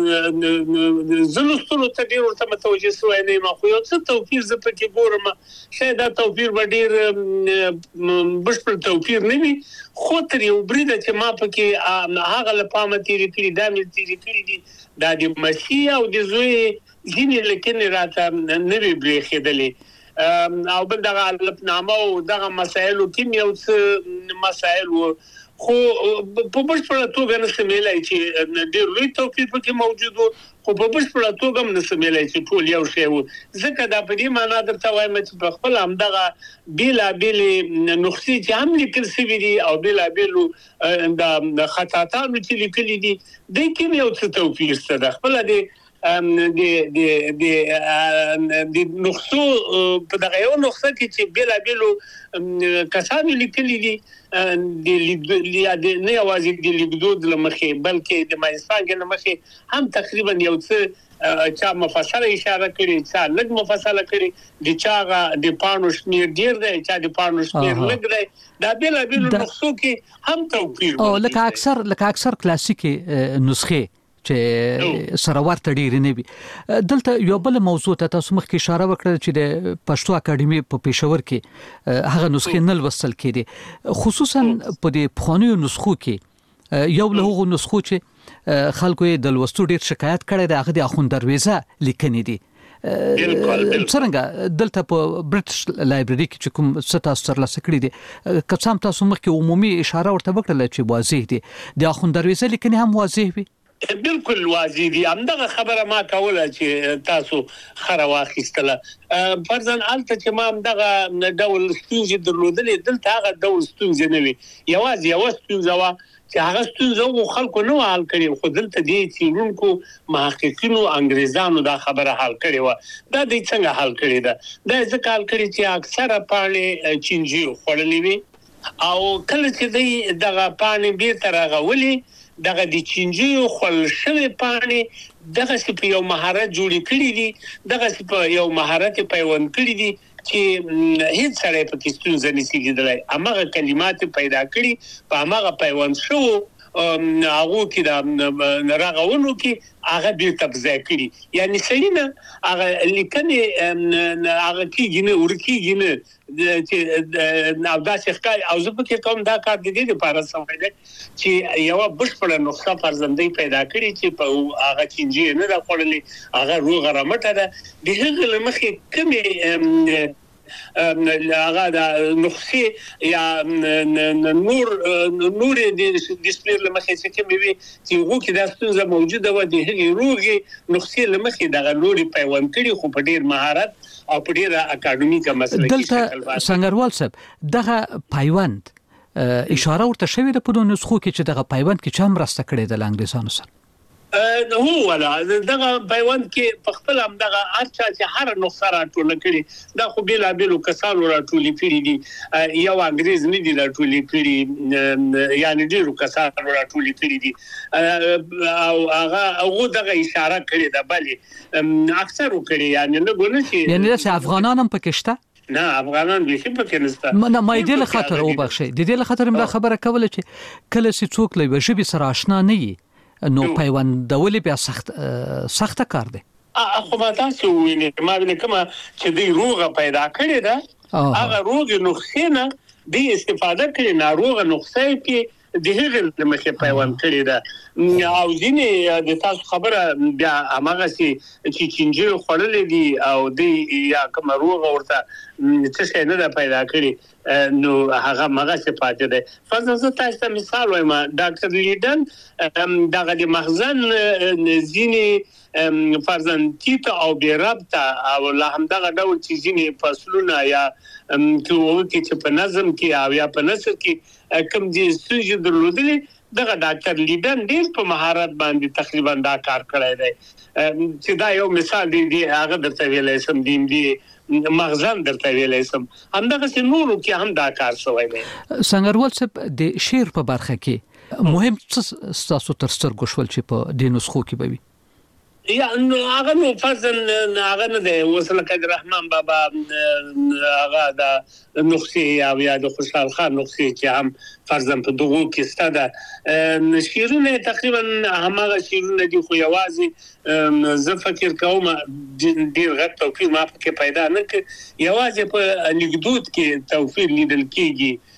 Speaker 18: زلوستلو ته ډیر ورته متوجه شوی نه ما خو یو څه توپیر ز په کې ګورم شاید دا توپیر به ډیر بشپړ توپیر نه وي خو تر یو بریده چې ما په کې هغه لپاره تیرې کړی دا مې تیرې کړی دي دا د مسیح او د زوی ځینې لیکنې راته نه وی برېښېدلې او بل دغه الفنامه او دغه مسایلو کې یو څه مسایل و خو په بشپړه توګه نه سمېلای چې ډېر لوی توپیر پکې موجود و خو په بشپړه توګه هم نه سمېلای چې ټول یو شی و ځکه دا په دې معنا درته وایم چې په خپل همدغه بېلابېلې نسخې چې هم لیکل شوي دي او بېلابېلو د خطاطانو چې لیکلي دي دوی کې یو څه توپیر شته ده خپله د نسخو په دغه یو نسخه کې چې بېلابېلو کسانو لیکلي دي نه یوازې د لیکدود له مخې بلکې د مایسپانګې له مخې هم تقریبا یو څه چا مفصله اشاره کړي چا لږ مفصله کړي د چا د پاڼو شمېر ډېر دی چا د پاڼو شمېر لږ دی دا بېلابېلو نسخو کې هم توپیر
Speaker 15: او لکه اکثر کلاسیکې نسخې چې سره ورته ډېرې نه وي دلته یو بل موضوع ته تاسو مخکې اشاره وکړه چې د پښتو اکاډمي په پېښور کې هغه نسخې نه لوستل کېدې خصوصا په دې پخوانیو نسخو کې یو له هغو نسخو چې خلکو یې د لوستو ډېر شکایت کړی دی هغه د اخوند درویزه لیکنې دي څرنګه دلته په برټش لایبرري کې چې کوم څه تاسو ترلاسه کړي دي که څه هم تاسو مخکې عمومي اشاره ورته وکړله چې واضح دي د اخوند درویزه لیکنې هم واضح وي
Speaker 18: بالکل واضح دي همدغه خبره ما کوله چې تاسو خره واخیستله فرضاً البته چې ما همدغه ډول ستونزې درلودلې دلته هغه ډول ستونزې نه وي یوازې یوه ستونزه وه چې هغه ستونزه خلکو نه حل کړي خو دلته دې څېړونکو محققینو انګریزانو دا خبره حل کړې وه دا دوی څنګه حل کړې ده دا یې ځکه حل کړې چې اکثره پاڼې چینجیو خوړلې وي او کله چې دوی دغه پاڼې بیرته رغولې دغه د چینجیو خوړل شوې پاڼې دغسې په یو مهارت جوړې کړي دي دغسې په یو مهارت یې پیوند کړي دي چې هیڅ سړی پکې ستونزه نشي لیدلی هماغه کلمات پیدا کړي په هماغه پیوند شوو هغه کې د راغونو کې هغه ډیر تبځای کړي یعنی سړی نه هغه لیکنه هغه کېږي نه ورکیږي نه چې نو دا څه او زه فکر کوم دا کار د دې لپاره سوي دی چې یو بشپړه نسخه فرزندۍ پیدا کړي چې په هغه چینجی نه راخړلې هغه روغ رمټه ده د هغه لمخې کومه هغه د نسخه یا نور د ډیسپلی لمخې چې کومې وي چې هغه کې د ستونزه موجوده و د هغه روغي نسخه لمخې د غلوري پیوند کړي خو په ډیر مهارت او په ډیر اکاډمیکه مسله
Speaker 15: دلته سنگروال صاحب دغه پیوند اشاره ورته شوې ده په نسخو کې چې دغه پیوند کې چا مرسته کړې ده انګلیسانو سره
Speaker 18: هو ولا دغه پیوند کې په خپل هم دغه اچھا چې هر نسخه راټول کړي دا خو بیلابیلو کسانو راټول کړي دي یو انګریز نه دي راټول کړي یعنی ډیرو کسانو راټول کړي دي او هغه دغه اشاره کړې ده بلې اکثر وکړي یعنی نه ګونه چې
Speaker 15: یعنی د افغانان هم پکې شته
Speaker 18: نه افغانان به څه پکې نشته
Speaker 15: نه ما دې له خاطر او بخښي د دې له خاطر موږ خبره کوله چې کله چې څوک له وجبي سره آشنا نه وي نو پیوندول بیا سخت کار دی
Speaker 18: خو ما تاسو وینئ ما نه کوم چې دی روغه پیدا کړی ده هغه روغه نسخه نه دی استفاده کړي ناروغه نسخه کې د هغه لمخې پیوند کړی ده او ځینې د تاسو خبره بیا هغه چې چینجی خړلې دي او دی یا کوم روغه ورته څه شي نه پیدا کړی نو هغه مغه څه پاتې ده فرضاً زه تاسو ته مثال وایم ډاکټر لیدن دغه د مخزن ځینې فرضاً تیت او بیربط او له همدغه ډول چې ځینې فصلونه یا چې په نظم کې او یا په نثر کې کوم دي ستونزې درلودلې دغه ډاکټر لیدن ډېر په مهارت باندې تقریبا دا کار کړی دی چې دا یو مثال دی هغه درته ویلای سم دی مغزن درته ویلای سم همدغه چې نورو کې هم دا کار شوی دی
Speaker 15: څنګهوال صاحب د شعر په برخه کې مهم څه تاسو تر سترګو شول چې په د نسخو کې به وي
Speaker 18: یا نو هغه نو فرضاً هغه نه دی وصله کده رحمان بابا هغه د نسخه او یا د خوشحال خان نسخه چې هم فرضاً په دغه کې ستاده شیرونه تقریبا همغه شیرونه دي خو یوازې زه فکر کوم ډیر غټ توپیر ما پکې پیدا نه ک یوازې په لیکدود کې توفیر لیدل کېږي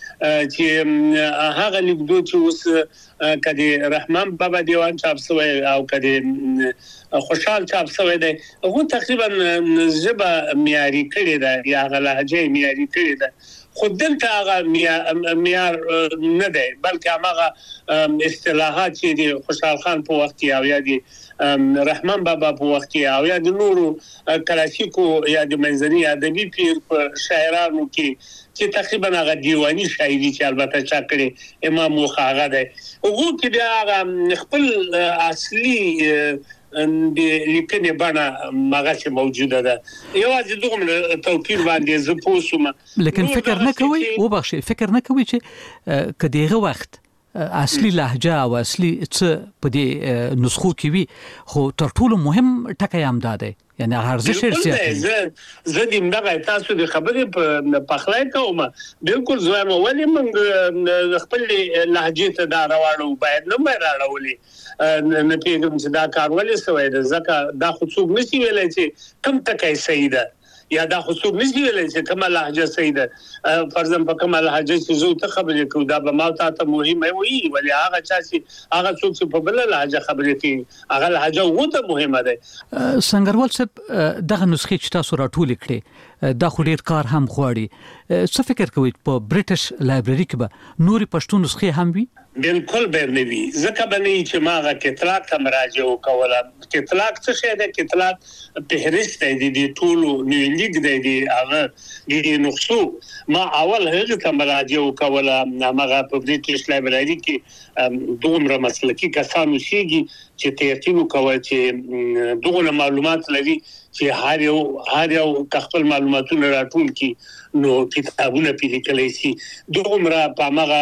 Speaker 18: چې هغه لیکدود چې اوس کدي رحمان بابا دیوان چاپ شوی او کدي خوشحال چاپ شوی دی هغه تقریبا ژبه معیاري کړی ده یا هغه لهجه معیاري کړی ده خو دلته هغه معیار نه دی بلکې هغه اصطلاحات چې د خوشحال خان په وخت کې او یا د رحمان بابا په وخت کې او یا د نورو کلاسیکو یا د منځني ادبي پیر په شاعرانو کې چې تقریبا هغه دیوانی شاعري چې البته چا کړی امام مخاغه ده هغه کې بیا هغه خپل اصلي د لیکنې باندې مغه موجوده ده یوازې دغه توپیر باندې زه پوسوم
Speaker 15: لیکن فکر نه کوي او بخښي فکر نه کوي چې کدیغه وخت اصلي لهجه او اصلي څه په دې نسخو کې وي خو تر ټولو مهم ټکی هم ده یعنی ارزش
Speaker 18: زه دې دغه تاسو د خبرې په پخلای کوم بالکل زما ولې موږ خپل لهجه ته دا راوړو باید نه مې راوړلې نه پیږم چې دا کار ولې سوی ده ځکه دا خو څوک نشي ویلای چې کم ټکی صحیح ده یا دا خو څوک نشي ویلای چې کومه لهجه صحیح ده فرضاً په کومه لهجه چې زه ته خبرې کوم دا به ما ته مهمه وي ولی هغه چې هغه څوک چې په بل لهجه خبرې کوي هغه لهجه وته مهمه ده
Speaker 15: څنګهوال صاحب دغه نسخه چې تاسو راټول کړي دا خو ډیر کار هم غواړي څه فکر کوئ په برټش لایبرری کې به نوري پښتو نسخه هم وي
Speaker 18: بالکل به نه وي ځکه باندې چې ماغه کتلاق ته مراجعه وکوله کتلاق څه شی ده کتلاق فهرست دی د ټولو نو لیک دی هغه د نسخو ما اول هغه ته مراجعه وکوله هغه په برټش لایبرری کې دومره مسلکي کسانو شيږي چې ترتیب کوي چې دغه معلومات لري چې هر یو خپل معلوماتونه راټول کی نو کتابونه پیلیکلای شي دومره په هغه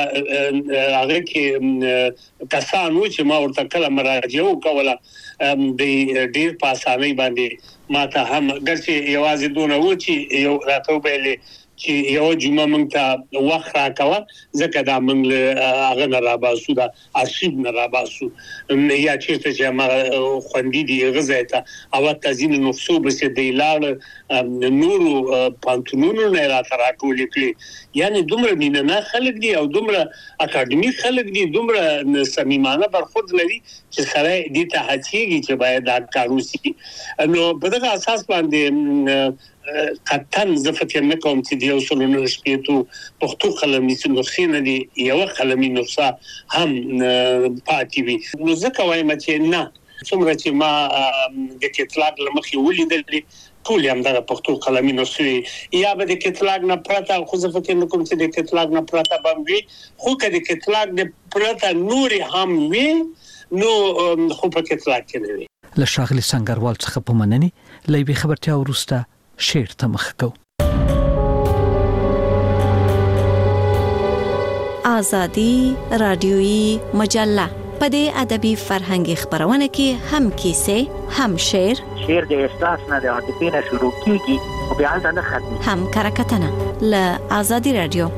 Speaker 18: کې کسانو چې ما ورته کله مراجعه وکوله د ډیر په اسانۍ باندې ما ته هم ګرځي یوازې دونه و چې یو راته ویلې چې یو جمعه مونږ ته وخت راکوه ځکه دا مونږ هغه نه راباسو دا ارشیو نه راباسو یا چیرته چې ما خوندې دي غزه ته او تزین نفسو بس د لاړ نورو پانتونونو نه راټول کړي یعنی دومره نه خلک دي او دومره اکاډمیک خلک دي دومره صمیمانه برخورد لري چې سره دې ته هڅېږي چې باید دا کار وشي نو په دغه اساس باندې قطن زفت نه کوم چې دی اوسلو شپېتو پښتو قلمي نسخې نه دي یو قلمي نسخه هم پاتې وي نو ځکه وایم چې نه څومره چې ما د کتلاګ لمخې ولیدل ټول هم د پښتو قلمي نسخې یا به د کتلاګ نه پرته خو زفت نه کوم چې د کتلاګ نه پرته باندې خو کله کتلاګ د پرته نور هم وي نو خو په کتلاګ کې نه وي
Speaker 15: له شاغلي سنگروال څخه په منني لې خبرتیا ورسته شعر ته مخ کو
Speaker 6: آزادی رادیویی مجله په دې ادبي فرهنګي خبرونه کې هم کیسه هم شعر
Speaker 7: د احساس نه د عاطفې نه شروع کیږي او بیا نه ختمي
Speaker 6: هم کرکټنه له آزادی رادیو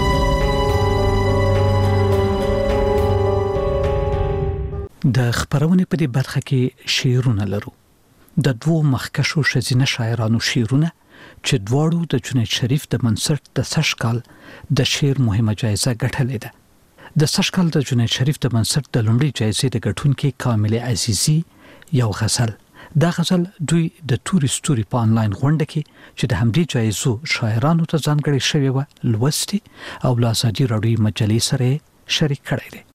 Speaker 15: د خبرونه په دې برخه کې شعرونه لرو د دوو مخکشو شزینه شاعرانو شعرونه چې دواړو د جنید شریف د منصت د سشکال د شعر مهمه جایزه ګټلې ده د سشکال د جنید شریف د منصت د لومړي جایزې د ګټونکو کامل عزیزی یو غزل دا غزل دوی د تورستوري په انلاین غونډه کې چې د همدې جایزو شاعرانو ته ځانګړي شوی و لوستي او لاسادي راډیو مجلې سره شریک کړی دی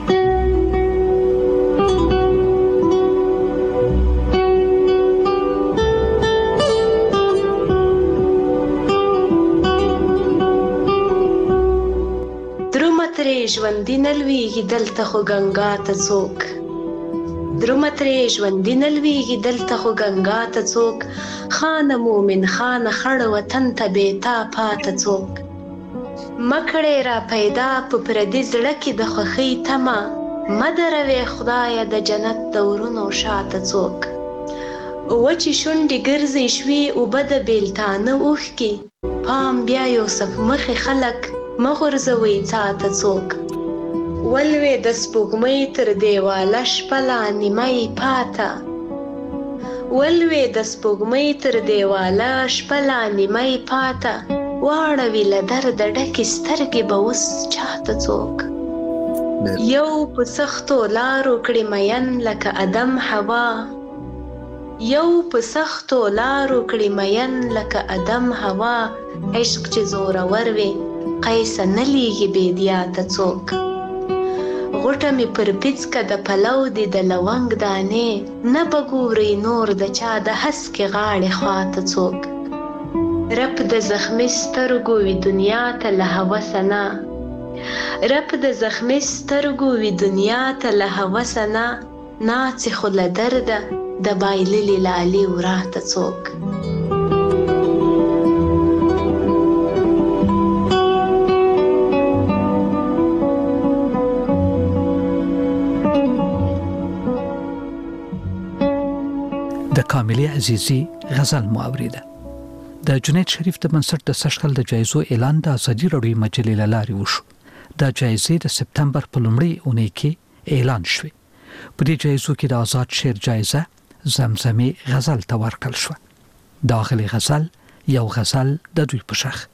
Speaker 19: ژوندۍ نلويږي دلته خو ګنگا ته څوک درومه ترې ژوندۍ نلويږي دلته خو ګنگا ته څوک خان مومن خان خړ وطن ته بیتا پات څوک مکړې را پیدا په پردي زړه کې د خوخي تما مدروي خدای د جنت دورونو شاته څوک وچی شونډې ګرځي شوي او بد بیلتانه اوخ کې پام بیا یوسف مخ خلک مغرزوي چاته څوک ولوي د سپوږمۍ تر دیواله شپه نیمه پاته ولوي د سپوږمۍ تر دیواله شپه نیمه پاته واړوي له درده ډکې سترګې به اوس چاته څوک یو په سختو لارو کړي مین لکه ادم حوا یو په سختو لارو کړي مین لکه ادم حوا عشق چې زورور وي قیس نه لیږي بیدیا ته څوک غوټه مې پر پیڅکه د پلو دي د لونګ دانې نه به ګوري نور د چا د هسکې غاړې خواته څوک رپ د زخمي سترګو وي دنیا ته له هوسه نه رپ د زخمي سترګو وي دنیا ته له هوسه نه ناڅي خو له درده د بایللي لالي وراته څوک
Speaker 15: د کاملې عزیزی غزل معاوریده د جنید شریف د منصت د سشکل د جایزو اعلان د ازادي راډیو مجلې لاري وشو د جایزې د سپتمبر په لومړۍ اونۍ کې اعلان شوه په دې جایزو کې د آزاد شعر جایزه زمزمه غزل ته ورکړل شو داخلي غزل یو غزل د دوی په شخ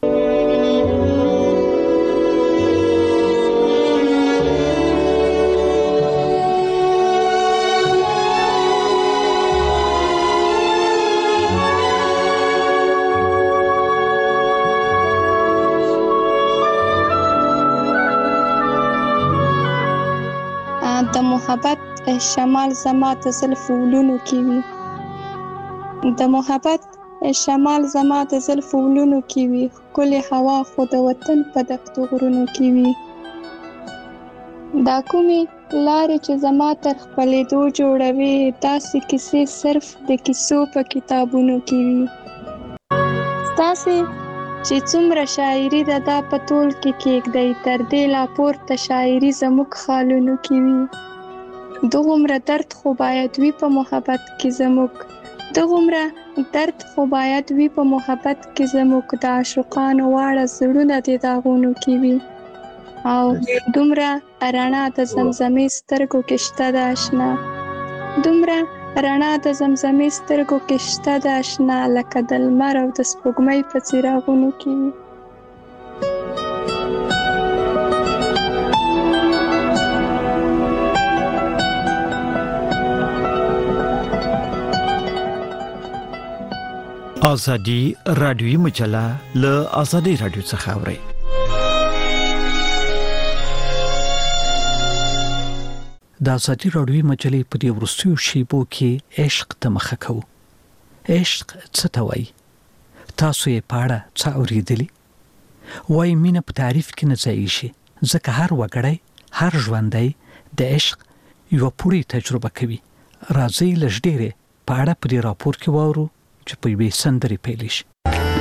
Speaker 23: د محبت شمال زما ته زلف ولونو کې وي د محبت شمال زما ته زلف ولونو کې وي ښکلې هوا خو د وطن په دښتو غرونو کې وي دا کومې لارې چې زما تر خپلېدو جوړوي داسې کیسې صرف د کیسو په کتابونو کې وي ستاسې چې څومره شاعري ده دا په ټول کې کېږدئ تر دې لا پورته شاعري زموږ خالونو کې وي دغومره درد خو باید وي په محبت کې زموږ دغومره درد خو باید وي په محبت کې زموږ د عاشقانو واړه زړونه دې داغونو کې وي او دومره رڼا د زمزمې سترګو کې شته د اشنا دومره رڼا د زمزمې سترګو کې شته د اشنا لکه د لمر او د سپوږمۍ په څراغونو کې وي.
Speaker 4: ازادي رادیوي مجله له ازادي رادیو څخه اوري.
Speaker 15: د ازادي رادیوي مجلې په دې ورستیو شیبو کې عشق ته مخه کوو. عشق څه ته وایي؟ تاسو یې په اړه څه اورېدلي؟ وایي مینه په تعریف کې نه ځایږي شي ځکه هر وګړی هر ژوندی د عشق یوه پوره تجربه کوي. راځئ لږ ډېرې په اړه په دې راپور کې واورو چې په یوې سندرې پیل شي.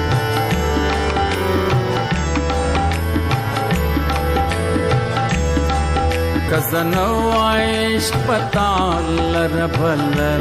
Speaker 1: کزنو عشق پتا لربلل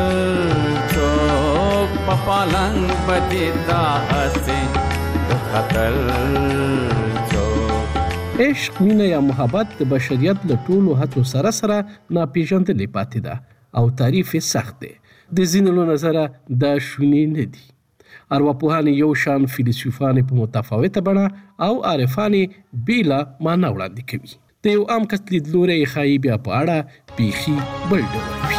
Speaker 1: چوک پپالنگ بدیدا ہسے خطل چوک.
Speaker 10: عشق مینه یا محبت د بشریت له ټولو هڅو سره ناپېژندلې پاتې ده او تعریف یې سخت دی. د ځینو له نظره دا شونې نه دي. ارواپوهان یو شان، فیلسوفان په متفاوته بڼه او عارفان بیله معنا وړاندې کوي. د یو عام کس لیدلوری یې ښایي بیا په اړه بیخي بل ډول وي.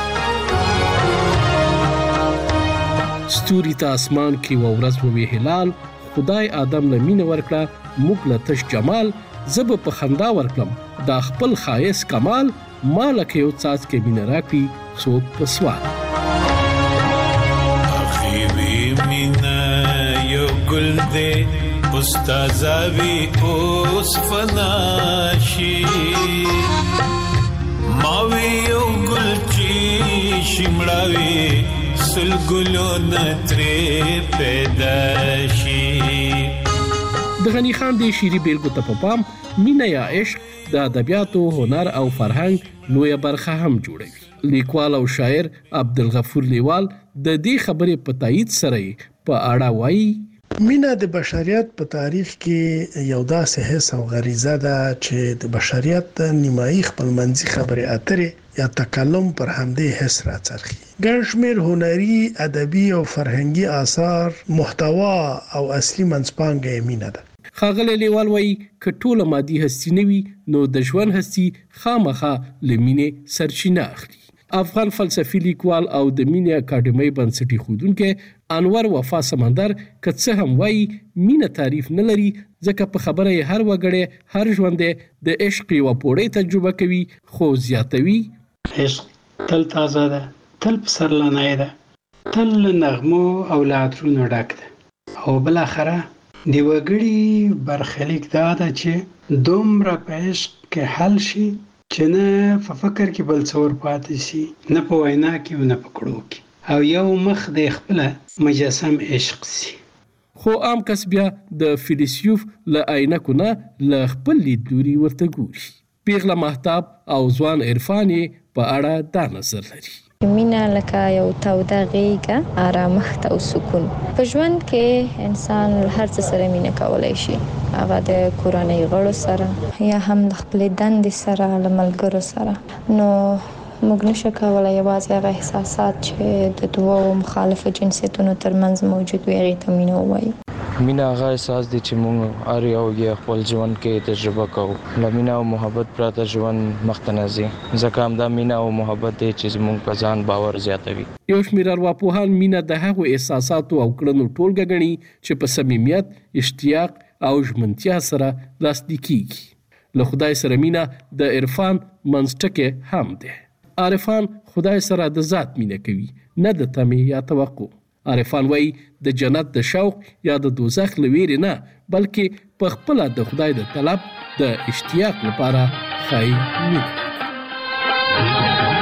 Speaker 10: ستوري ته اسمان کې یوه ورځ ووی هلال، خدای آدم له مینه ورکړه موږ له تش جمال، زه به په خندا ورکړم دا خپل ښایست کمال، ما لکه یو څاڅکی مینه راکړي څوک په سوال.
Speaker 5: مینه یو ګل دی استازاوی اوس فناشي، ماوی یو ګل چې شمړاوي سل ګلو نترې پیدا شي.
Speaker 10: د غنی خان د شعري بیلګو ته په پام مینه یا عشق د ادبیاتو، هنر او فرهنګ لویه برخه هم جوړوي. لیکوال او شاعر عبدالغفور لیوال د دې خبرې په تایید سره په اړه وایي:
Speaker 9: مینه د بشریت په تاریخ کې یو داسې حس او غریزه ده چې د بشریت نیمایي خپلمنځي خبرې اترې یا تکلم پر همدې حس راڅرخي. ګڼ شمېر هنري، ادبي او فرهنګي آثار محتوا او اصلي منځپانګه یې مینه ده.
Speaker 10: ښاغلی لیوال وایي که ټوله مادي هستي نه وي نو د ژوند هستي خامخا له مینې سرچینه اخلي. افغان فلسفي لیکوال او د مینې اکاډمۍ بنسټ ایښودونکی انور وفا سمندر که څه هم وایي مینه تعریف نه لري ځکه په خبره یې هر وګړی هر ژوندی د عشق یوه پوړۍ تجربه کوي، خو زیاتوي
Speaker 24: عشق تل تازه ده، تل پسرلنی ده، تل له نغمو او له عطرونو ډک ده او بالاخره د وګړي برخلیک دا ده چې دومره په عشق کې حل شي چې نه په فکر کې بل څور پاتې شي، نه په وینا کې او نه په کړو کې، او یو مخ د خپل مجسم عشق شي.
Speaker 10: خو عام کس بیا د فیلسوف له عینکو نه له خپل لیدلوري ورته ګوري. پیغله مهتاب او ځوان عرفان په اړه دا نظر لري:
Speaker 20: مینه لکه یو توده غېږه، آرامښت او سکون. په ژوند کې انسان هر څه سره مینه کولی شي، هغه د کورنۍ غړو سره یا هم د خپلې دندې سره، له ملګرو سره. نو موږ نشو کولی یوازې هغه احساسات چې د دوو مخالفو جنسیتونو ترمنځ موجود وي هغې ته مینه ووایو.
Speaker 25: مینه هغه احساس دی چې موږ هر یو یې خپل ژوند کې تجربه کوو. له مینه او محبت پرته ژوند مخته نه ځي، ځکه همدا مینه او محبت دی چې زموږ په ځان باور زیاتوي.
Speaker 10: یو شمېر ارواپوهان مینه د هغو احساساتو او کړنو ټولګه ګڼي چې په صمیمیت، اشتیاق او ژمنتیا سره لاسلیک کیږي. له خدای سره مینه د عرفان منځټکی هم دی. عارفان خدای سره د ذات مینه کوي، نه د تمې یا توقع. عارفان وایي د جنت د شوق یا د دوزخ له ویرې نه، بلکې په خپله د خدای د طلب د اشتیاق لپاره ښایي مینه.